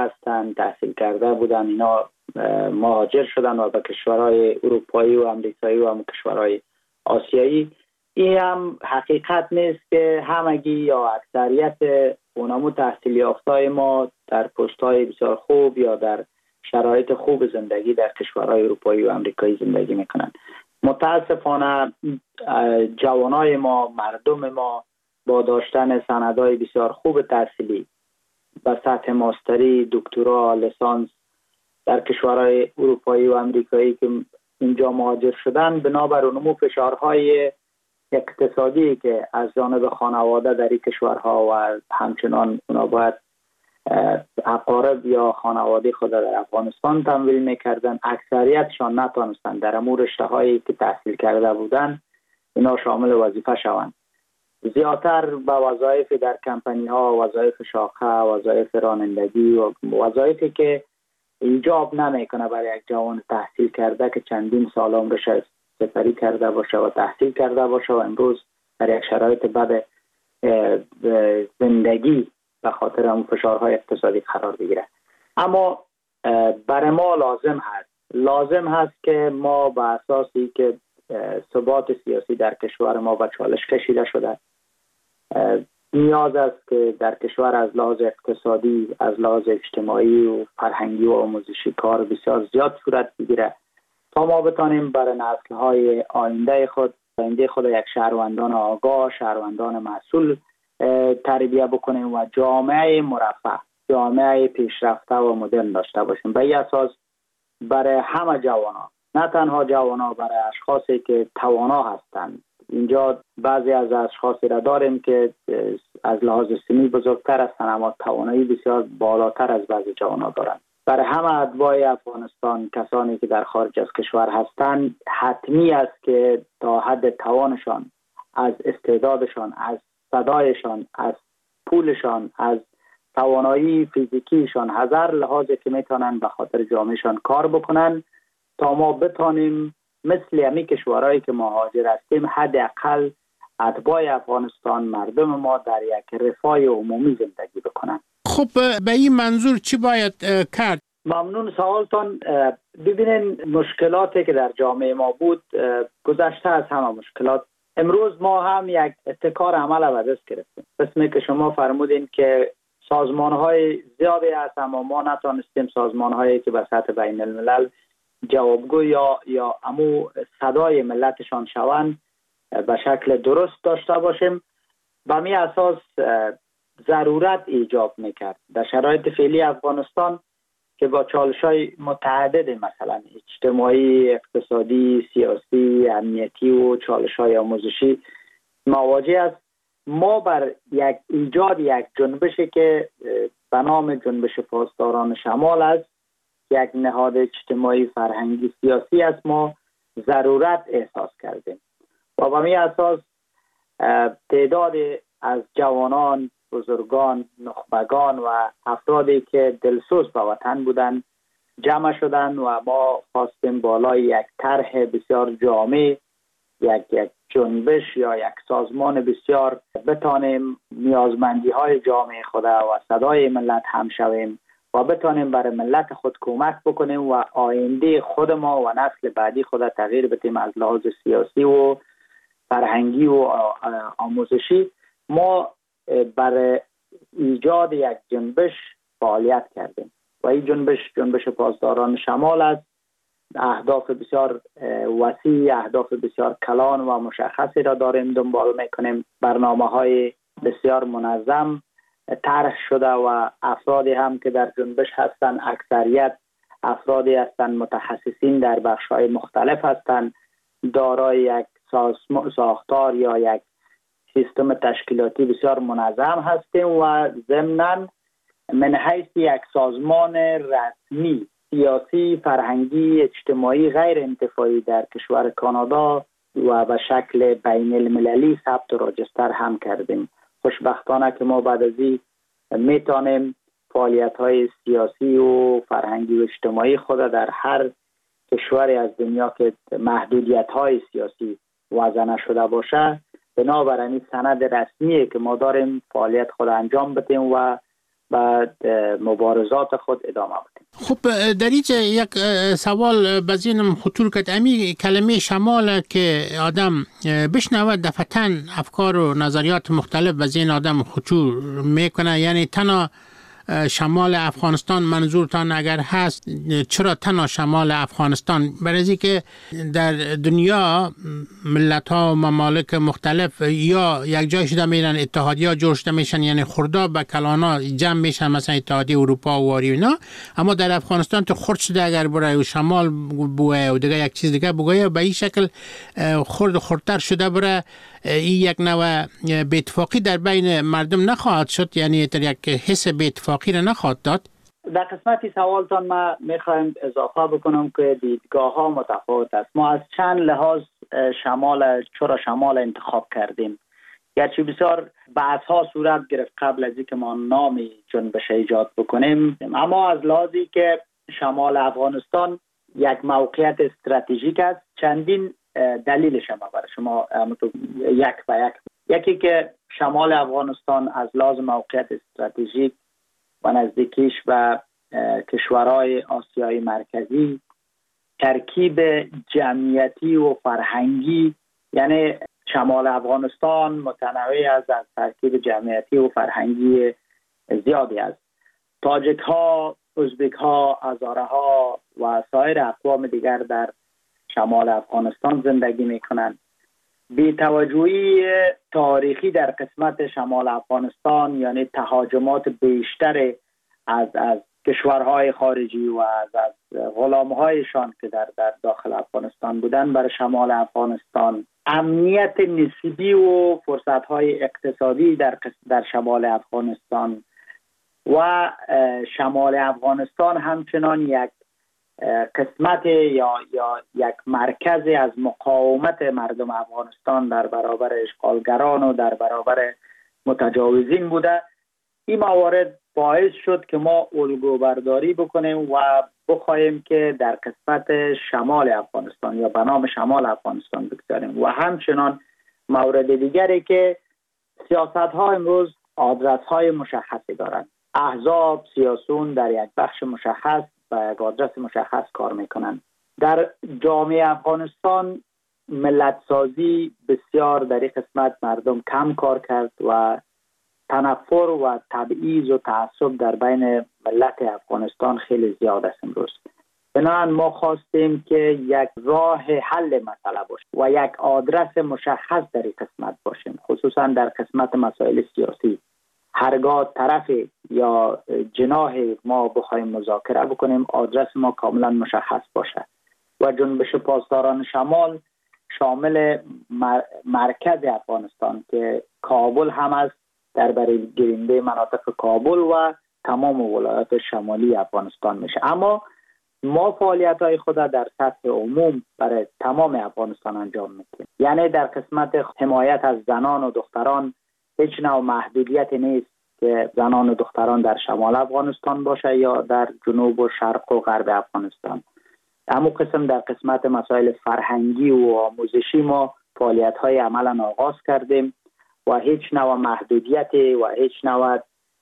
T: کرده بودن اینا مهاجر شدن و به کشورهای اروپایی و امریکایی و هم کشورهای آسیایی. این هم حقیقت نیست که همگی یا اکثریت اونامو تحصیل یافته‌های ما در پست‌های بسیار خوب یا در شرایط خوب زندگی در کشورهای اروپایی و امریکایی زندگی میکنن. متاسفانه جوانای ما، مردم ما با داشتن سندهای بسیار خوب تحصیلی به سطح ماستری، دکترا، لیسانس در کشورهای اروپایی و امریکایی که اینجا مهاجر شدن، بنابر نمو فشارهای اقتصادی که از جانب خانواده در این کشورها و همچنان اونا باید اقارب یا خانواده خود در افغانستان تمویل میکردن، اکثریتشان نتونستن در امور رشته‌هایی که تحصیل کرده بودن اینا شامل وظیفه شوند. زیادتر به وظایف در کمپانی ها، وظایف شاخه، وظایف رانندگی و وظایفی که ایجاب نمیکنه برای یک جوان تحصیل کرده که چندین سال عمرش سپری کرده باشه و تحصیل کرده باشه و امروز در یک شرایط بد زندگی به خاطر اون فشارهای اقتصادی قرار بگیره. اما برای ما لازم هست که ما به اساسی که ثبات سیاسی در کشور ما به چالش کشیده شده، نیاز است که در کشور از لحاظ اقتصادی، از لحاظ اجتماعی و فرهنگی و آموزشی کار بسیار زیاد صورت بگیره تا ما بتانیم برای نسل‌های آینده خود یک شهروندان آگاه، شهروندان مسئول تربیت بکنیم و جامعه مرفه، جامعه پیشرفته و مدرن داشته باشیم. به این اساس برای همه جوانان، نه تنها جوانان، برای اشخاصی که توانا هستند. اینجا بعضی از اشخاصی را داریم که از لحاظ سنی بزرگتر هستند اما توانایی بسیار بالاتر از بعضی جوانان دارند. برای همه اتباع افغانستان، کسانی که در خارج از کشور هستند، حتمی است که تا حد توانشان، از استعدادشان، از صدایشان، از پولشان، از توانایی فیزیکیشان، هزار لحاظی که میتونن به خاطر جامعهشان کار بکنن تا ما بتانیم مثل همی کشورهایی که مهاجر هستیم حداقل اتباع افغانستان، مردم ما در یک رفاه عمومی زندگی بکنن.
S: خب به این منظور چی باید کرد؟
T: ممنون سوالتان. ببینین مشکلاتی که در جامعه ما بود گذشته از همه مشکلات. امروز ما هم یک ابتکار عمل به دست گرفتیم. قسمی که شما فرمودین که سازمان‌های زیادی هست اما ما نتونستیم سازمان‌هایی که به سطح بین الملل جوابگو یا امو صدای ملتشان شوند به شکل درست داشته باشیم. به می اساس ضرورت ایجاب میکرد در شرایط فعلی افغانستان که با چالش‌های متعدد مثلا اجتماعی، اقتصادی، سیاسی، امنیتی و چالش‌های آموزشی مواجه است. ما بر ایجاد یک جنبشی که به نام جنبش پاسداران شمال است، یک نهاد اجتماعی فرهنگی سیاسی است، ما ضرورت احساس کردیم و به این اساس تعداد از جوانان، بزرگان، نخبگان و افرادی که دلسوز به وطن بودند جمع شدند و ما خواستیم بالای یک طرح بسیار جامع، یک جنبش یا یک سازمان بسیار بتانیم نیازمندی های جامعه خود و صدای ملت هم شویم و بتانیم برای ملت خود کمک بکنیم و آینده خود ما و نسل بعدی خود تغییر بدیم از لحاظ سیاسی و فرهنگی و آموزشی. ما برای ایجاد یک جنبش فعالیت کردیم و این جنبش پاسداران شمال است. اهداف بسیار وسیع، اهداف بسیار کلان و مشخصی را داریم دنبال میکنیم. برنامه‌های بسیار منظم طرح شده و افرادی هم که در جنبش هستند اکثریت افرادی هستند متخصصین در بخش‌های مختلف هستند، دارای یک ساختار یا یک سیستم تشکیلاتی بسیار منظم هستیم و ضمناً من حیث یک سازمان رسمی سیاسی، فرهنگی، اجتماعی غیر انتفاعی در کشور کانادا و به شکل بین المللی ثبت و راجستر هم کردیم. خوشبختانه که ما بعد از این میتونیم فعالیت‌های سیاسی و فرهنگی و اجتماعی خود در هر کشوری از دنیا که محدودیت‌های سیاسی وضع نشده باشه بنابراین سند رسمیه که ما داریم فعالیت خود انجام بدیم و بعد مبارزات خود ادامه بدیم.
S: خب در اینجا یک سوال به ذهنم خطور کرد. امی کلمه شمال که آدم بشنود دفعتاً افکار و نظریات مختلف به ذهن آدم خطور میکنه، یعنی تنها شمال افغانستان منظورتان اگر هست چرا تنها شمال افغانستان؟ برای که در دنیا ملت ها و ممالک مختلف یا یک جای شده میرن اتحادیه جوړ شده میشن، یعنی خوردا به کلانا جمع میشن مثلا اتحادیه اروپا و واری اینا، اما در افغانستان تو خرد شده اگر برای و شمال بوه و دیگه یک چیز دیگه بگویه به این شکل خردتر شده برای این یک نوع بی‌اتفاقی در بین مردم نخواهد شد، یعنی در یک حس بی‌اتفاقی را نخواهد داد.
T: در قسمتی سوالتان ما میخوایم اضافه بکنم که دیدگاه ها متفاوت است. ما از چند لحاظ چرا شمال انتخاب کردیم، گرچه بسیار بحث ها صورت گرفت قبل از اینکه ما نامی جنبش ایجاد بکنیم، اما از لحاظی که شمال افغانستان یک موقعیت استراتژیک است چندین دلیلش هم برای شما یک به یک. یکی که شمال افغانستان از لحاظ موقعیت استراتژیک و نزدیکیش و کشورهای آسیای مرکزی ترکیب جمعیتی و فرهنگی، یعنی شمال افغانستان متنوع از ترکیب جمعیتی و فرهنگی زیادی است. تاجک ها، ازبک ها، هزاره ها و سایر اقوام دیگر در شمال افغانستان زندگی می کنند. بی توجهی تاریخی در قسمت شمال افغانستان، یعنی تهاجمات بیشتر از کشورهای خارجی و از غلامهایشان که در داخل افغانستان بودن بر شمال افغانستان، امنیت نسبی و فرصتهای اقتصادی در شمال افغانستان و شمال افغانستان همچنان یک قسمت یا یک مرکز از مقاومت مردم افغانستان در برابر اشغالگران و در برابر متجاوزین بوده. این موارد باعث شد که ما الگو برداری بکنیم و بخواهیم که در قسمت شمال افغانستان یا به نام شمال افغانستان بگذاریم. و همچنان مورد دیگری که سیاست ها امروز آدرس های مشخصی دارند. احزاب سیاسون در یک بخش مشخص و یک آدرس مشخص کار میکنند. در جامعه افغانستان ملت سازی بسیار در این قسمت مردم کم کار کرد و تنفر و تبعیض و تعصب در بین ملت افغانستان خیلی زیاد است امروز. بنابراین ما خواستیم که یک راه حل مسئله باشه و یک آدرس مشخص در این قسمت باشیم، خصوصا در قسمت مسائل سیاسی. هرگاه طرف یا جناح ما بخوایم مذاکره بکنیم، آدرس ما کاملا مشخص باشه و جنبش پاسداران شمال شامل مرکز افغانستان که کابل هم است، در برای گیرنده مناطق کابل و تمام ولایات شمالی افغانستان میشه. اما ما فعالیت های خود در سطح عموم برای تمام افغانستان انجام میدیم. یعنی در قسمت حمایت از زنان و دختران هیچ نوع محدودیت نیست که زنان و دختران در شمال افغانستان باشه یا در جنوب و شرق و غرب افغانستان. اما قسم در قسمت مسائل فرهنگی و آموزشی ما فعالیت های عملا آغاز کردیم و هیچ نوع محدودیت و هیچ نوع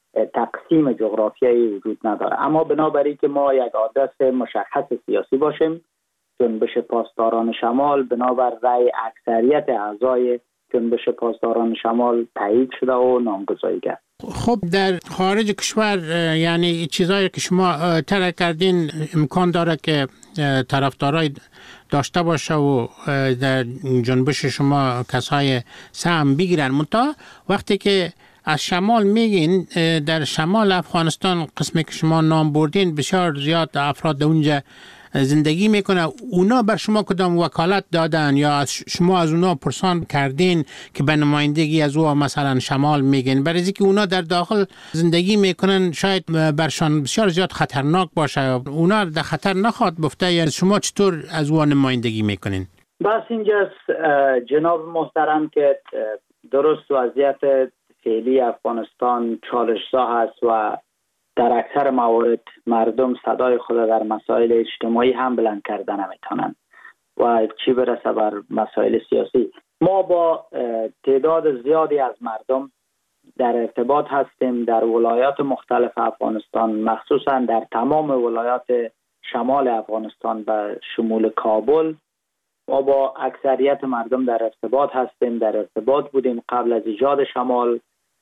T: تقسیم جغرافیایی وجود نداره. اما بنابراین که ما یک آدرس مشخص سیاسی باشیم، جنبش پاسداران شمال بنابر رأی اکثریت اعضای جنبش پاسداران شمال تایید شده و نامگذاری کرد.
S: خب در خارج کشور یعنی چیزایی که شما ترک کردین امکان داره که طرفدارای داشته باشه و در جنبش شما کسای سهم بگیرن. منتها وقتی که از شمال میگین، در شمال افغانستان قسمی که شما نام بردین بسیار زیاد افراد اونجا زندگی میکنه. اونا بر شما کدام وکالت دادن یا از شما از اونا پرسان کردین که به نمایندگی از او مثلا شمال میگین؟ برای اینکه اونا در داخل زندگی میکنن شاید برشان بسیار زیاد خطرناک باشه، اونا در خطر نخواد بفته، یا شما چطور از او نمایندگی میکنین؟
T: بس اینجاست جناب محترم که درست وضعیت فعلی افغانستان چالش‌زا هست و در اکثر موارد مردم صدای خود در مسائل اجتماعی هم بلند کردن نمیتونن و چی برسه بر مسائل سیاسی. ما با تعداد زیادی از مردم در ارتباط هستیم در ولایات مختلف افغانستان، مخصوصا در تمام ولایات شمال افغانستان و شمول کابل. ما با اکثریت مردم در ارتباط هستیم، در ارتباط بودیم قبل از ایجاد شمال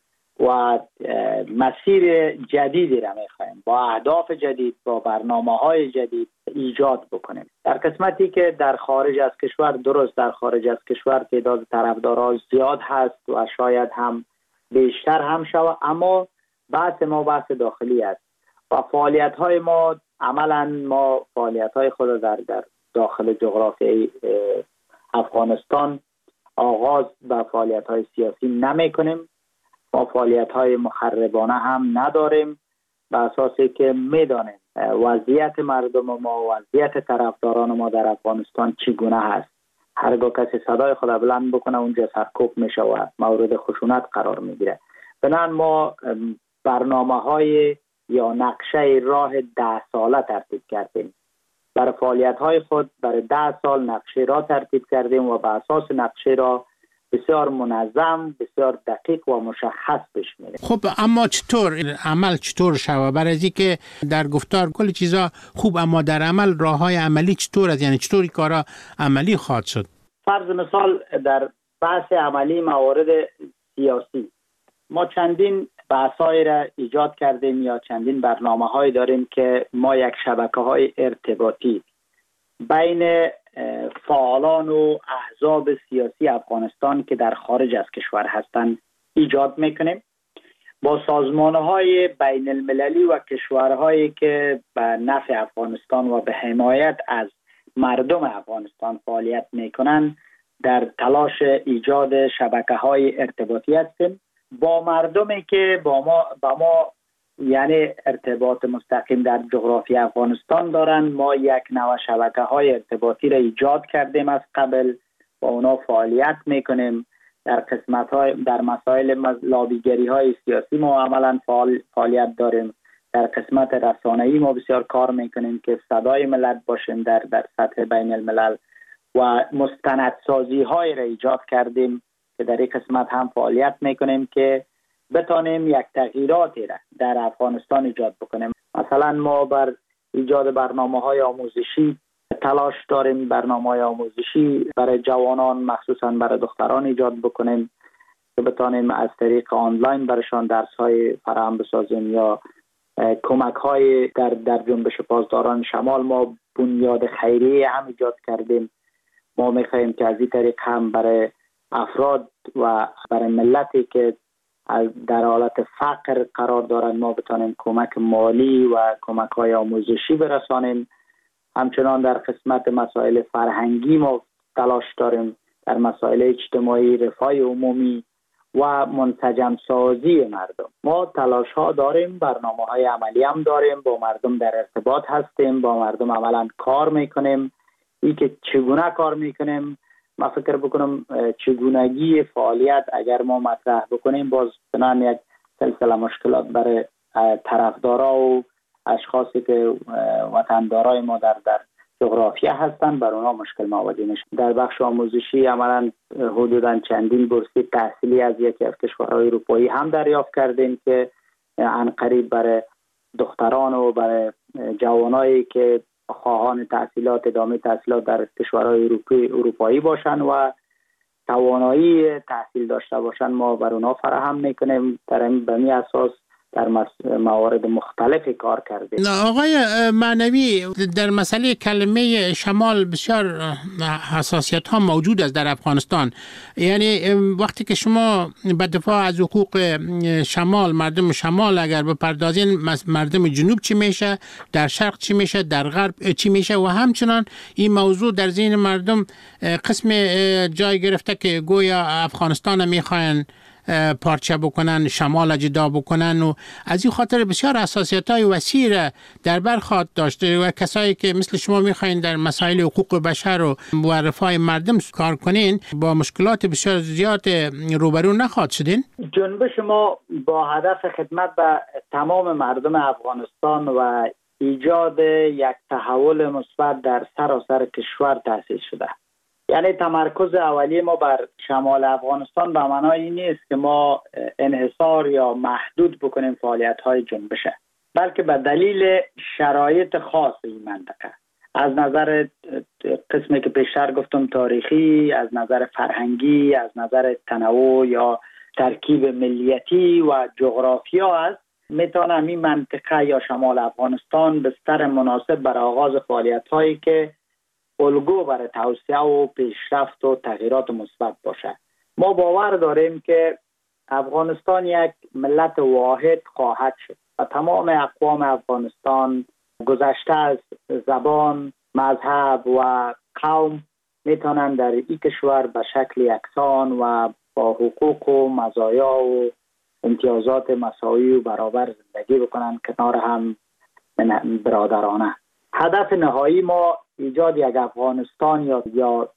T: و مسیر جدیدی را می‌خوایم با اهداف جدید، با برنامه‌های جدید ایجاد بکنیم. در قسمتی که در خارج از کشور، درست در خارج از کشور تعداد طرفداران زیاد هست و شاید هم بیشتر هم شود، اما بحث ما بحث داخلی است و فعالیت‌های ما عملاً ما فعالیت‌های خود در داخل جغرافیای افغانستان آغاز به فعالیت‌های سیاسی نمی‌کنیم. ما فعالیت‌های مخربانه هم نداریم، به اساسی که می‌دانیم وضعیت مردم ما، وضعیت طرفداران ما در افغانستان چگونه هست. هرگاه کسی صدای خود بلند بکنه اونجا سرکوب میشه و مورد خشونت قرار میگیره. بنابراین ما برنامه‌های یا نقشه راه 10 ساله ترتیب کردیم. برای فعالیت‌های خود برای 10 سال نقشه را ترتیب کردیم و بر اساس نقشه را بسیار منظم، بسیار دقیق و مشخص پیش میره.
S: خب اما چطور عمل چطور شود؟ برای از اینکه در گفتار کل چیزا خوب، اما در عمل راههای عملی چطور است؟ یعنی چطوری کارا عملی خواهد شد؟
T: فرض مثال در بحث عملی موارد سیاسی ما چندین بحث‌هایی را ایجاد کردیم یا چندین برنامه‌هایی داریم که ما یک شبکه‌های ارتباطی بین فعالان و احزاب سیاسی افغانستان که در خارج از کشور هستند ایجاد میکنیم، با سازمان‌های بین المللی و کشورهایی که به نفع افغانستان و به حمایت از مردم افغانستان فعالیت میکنند در تلاش ایجاد شبکه‌های ارتباطی هستیم. با مردمی که با ما یعنی ارتباط مستقیم در جغرافی افغانستان دارند، ما یک نوع شبکه‌های ارتباطی را ایجاد کردیم از قبل، با اونا فعالیت میکنیم. در مسائل لابیگری‌های سیاسی ما عملاً فعالیت داریم. در قسمت رسانه‌ای ما بسیار کار میکنیم که صدای ملت باشیم در سطح بین الملل و مستندسازی‌های را ایجاد کردیم که در این قسمت هم فعالیت میکنیم که بتانیم یک تغییراتی را در افغانستان ایجاد بکنیم. مثلا ما بر ایجاد برنامه‌های آموزشی تلاش داریم، برنامه‌های آموزشی برای جوانان مخصوصا برای دختران ایجاد بکنیم که بتانیم از طریق آنلاین برشان درس‌های فراهم بسازیم، یا کمک‌های در جنبش پاسداران شمال ما بنیاد خیریه هم ایجاد کردیم. ما می‌خواهیم که از این طریق هم برای افراد و برای ملتی که در حالت فقر قرار دارند ما بتانیم کمک مالی و کمک‌های آموزشی برسانیم. همچنان در قسمت مسائل فرهنگی ما تلاش داریم، در مسائل اجتماعی، رفاه عمومی و منسجم سازی مردم ما تلاش ها داریم. برنامه‌های عملی هم داریم، با مردم در ارتباط هستیم، با مردم عملاً کار میکنیم. این که چگونه کار میکنیم، من فکر بکنم چگونگی فعالیت اگر ما مطرح بکنیم باز بنان یک سلسله مشکلات برای طرفدارا و اشخاصی که وطندارای ما در جغرافیا هستند بر اونها مشکل مواجه میشه. در بخش آموزشی عملاً حدوداً چندین بورسیه تحصیلی از یکی از کشورهای اروپایی هم دریافت کردیم که عنقریب برای دختران و برای جوانایی که خواهان تحصیلات ادامه تحصیلات در کشورهای اروپایی باشند و توانایی تحصیل داشته باشند ما بر اونها فراهم میکنیم. در این اساس در موارد مختلفی کار کردیم.
S: آقای معنوی، در مسئله کلمه شمال بسیار حساسیت ها موجود است در افغانستان. یعنی وقتی که شما به دفاع از حقوق شمال، مردم شمال اگر بپردازین، مردم جنوب چی میشه، در شرق چی میشه، در غرب چی میشه، و همچنان این موضوع در ذهن مردم قسم جای گرفته که گویا افغانستان میخواین پارچه بکنن، شمال جدا بکنن، و از این خاطر بسیار حساسیت‌های وسیع در بر خواهد داشته و کسایی که مثل شما میخواین در مسائل حقوق بشر و رفاه مردم کار کنین با مشکلات بسیار زیاد روبرو نخواهد شدین.
T: جنبش ما با هدف خدمت به تمام مردم افغانستان و ایجاد یک تحول مثبت در سراسر کشور تأسیس شده. یعنی تمرکز اولیه ما بر شمال افغانستان به معنای این نیست که ما انحصار یا محدود بکنیم فعالیت‌های جنبشه، بلکه به دلیل شرایط خاص این منطقه، از نظر قسمی که پیشتر گفتم تاریخی، از نظر فرهنگی، از نظر تنوع یا ترکیب ملیتی و جغرافیا است، میتونه این منطقه یا شمال افغانستان بستر مناسب برای آغاز فعالیت‌هایی که الگو برای توسعه و پیشرفت و تغییرات مثبت باشه. ما باور داریم که افغانستان یک ملت واحد خواهد شد و تمام اقوام افغانستان گذشته از زبان، مذهب و قوم میتونن در این کشور به شکل یکسان و با حقوق و مزایا و امتیازات مساوی و برابر زندگی بکنن کنار هم برادرانه. هدف نهایی ما ایجاد یک افغانستان یا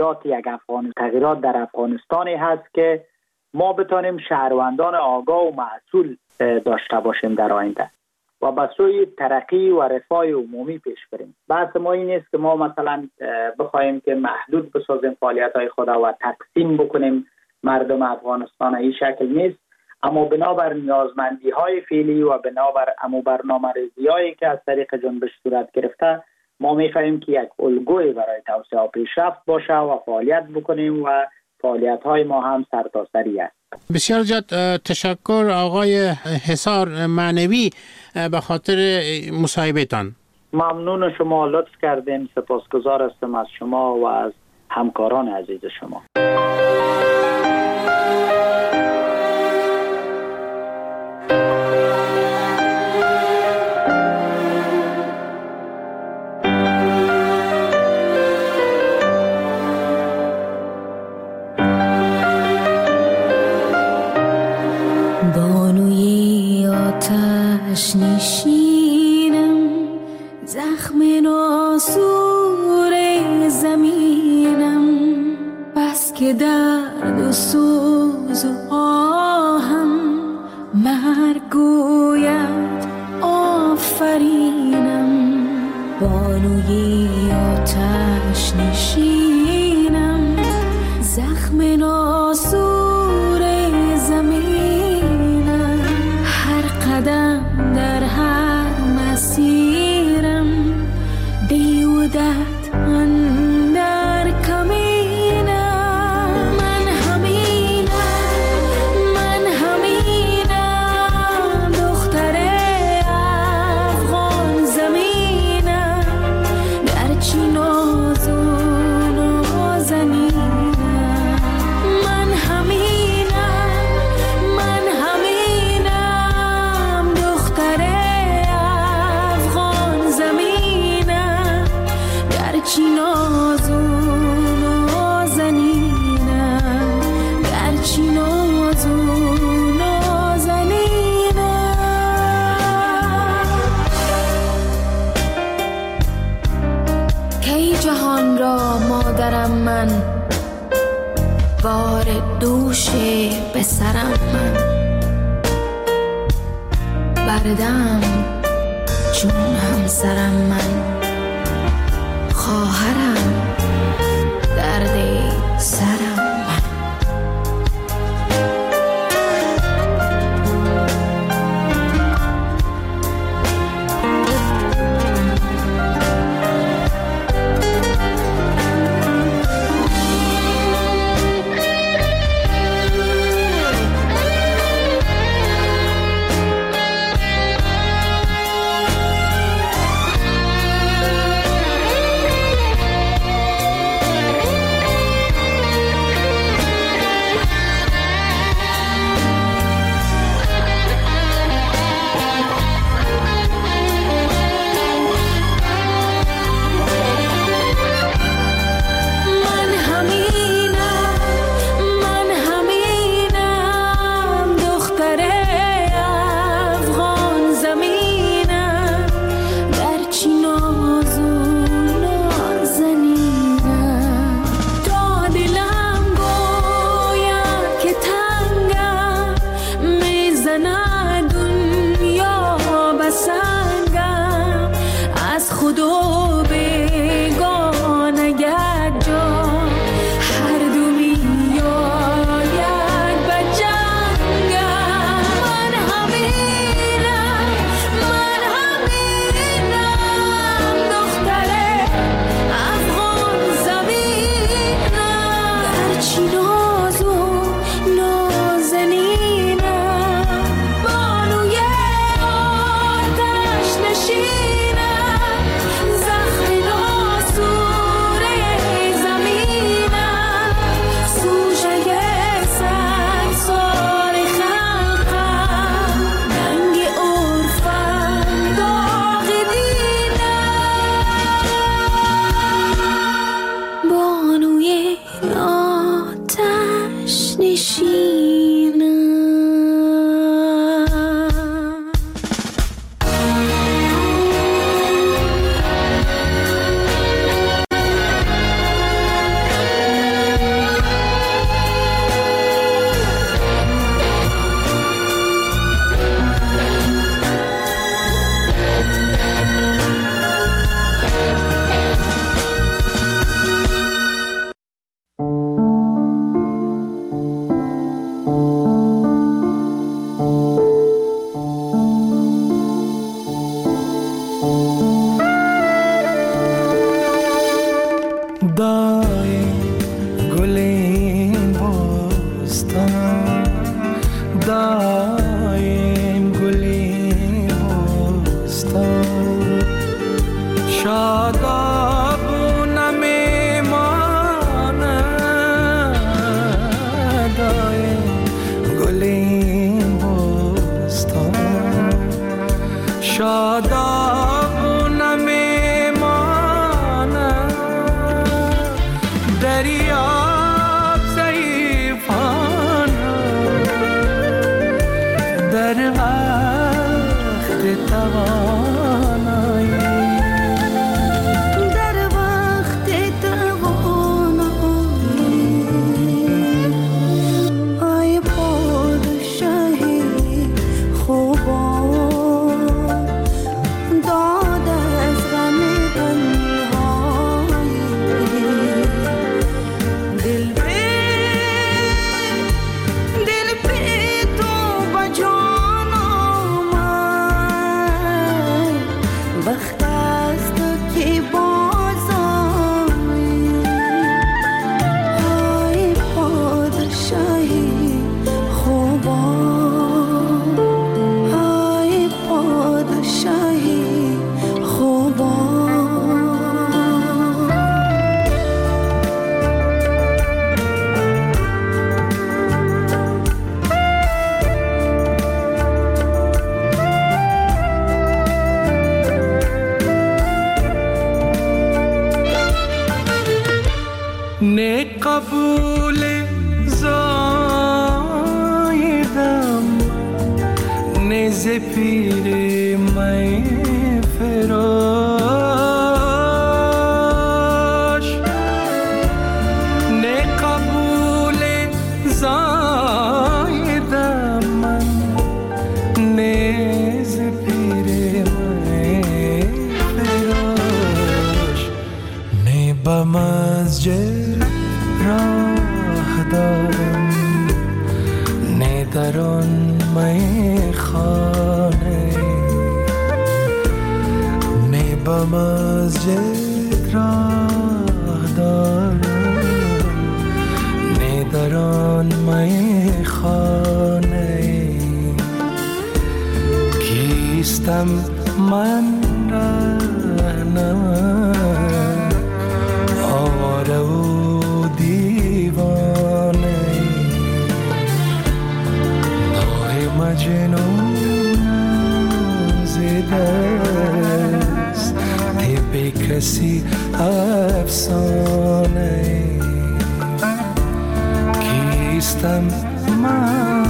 T: تغییرات در افغانستانی هست که ما بتانیم شهروندان آگاه و مسئول داشته باشیم در آینده و به سوی ترقی و رفاه عمومی پیش بریم. بحث ما این نیست که ما مثلا بخوایم که محدود بسازیم فعالیت‌های خود و تقسیم بکنیم مردم افغانستان این شکل نیست، اما بنابر نیازمندی های فعلی و بنابر برنامه‌ریزی هایی که از طریق جنبش صورت گرفته، ما می‌خواهیم که یک الگوی برای توسعه و پیشرفت باشه و فعالیت بکنیم و فعالیت های ما هم سرتاسری است.
S: بسیار زیاد تشکر آقای حصار معنوی به خاطر مصاحبه‌تان.
T: ممنون شما، لطف کردین. سپاسگزار هستم از شما و از همکاران عزیز شما.
U: بانوی آتش نشینم، زخم ناسور زمینم، بس که درد و سوز و آهم مرگ گوید آفرینم. بانوی آتش نشینم، زخم ناسور زمینم، هر قدم در هر مسیرم بیودت اندر کمینم. من همینم دختر افغان زمینم، گرچه ناز و نازنینم. من همینم دختر افغان زمینم، گرچه ناز و نازنینم، گرچه ناز و نازنینم. کی جهان را مادرم من، بار دوش به سرم من، بردم چون همسرم من، خواهرم درد سرم من.
A: قبول زایدم نز پیر می فراش نه قبول زایدم من نز پیر می فراش نه به مسجد راه دارم نه در آن میخانه نه به مسجد راه دارم نه در آن میخانه کیستم من رهنم آواره و دیوانه نوع مجنون زده است طب کسی افسانه کیستم من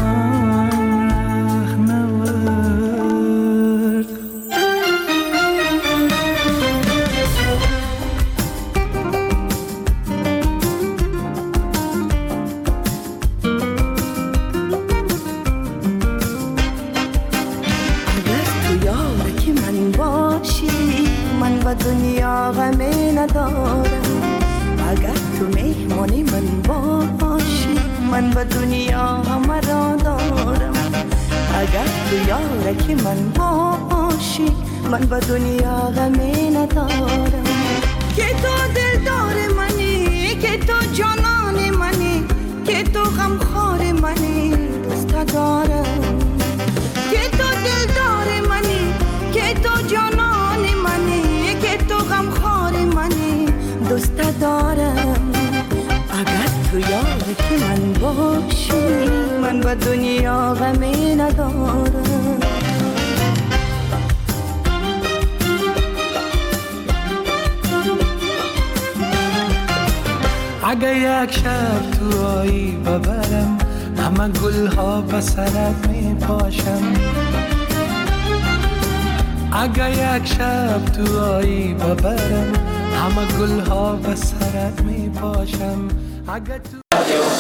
V: دنیا غمی ندارم اگر تو مهمانی من باشی من به دنیا همه را دارم اگر تو یارکی من باشی من به دنیا غمی ندارم که تو دلدار منی که تو جانان منی که تو غمخوار منی دوست دارم که تو دلدار منی که تو جانان منی تو غمخوار منی دوست دارم اگر تو یارکی من باشی من به دنیا غمی ندارم
A: اگر یک شب تو آیی ببرم همه گلها به سرت می پاشم اگر یک شب تو آیی ببرم همه گلها به سرت می پاشم اگر تو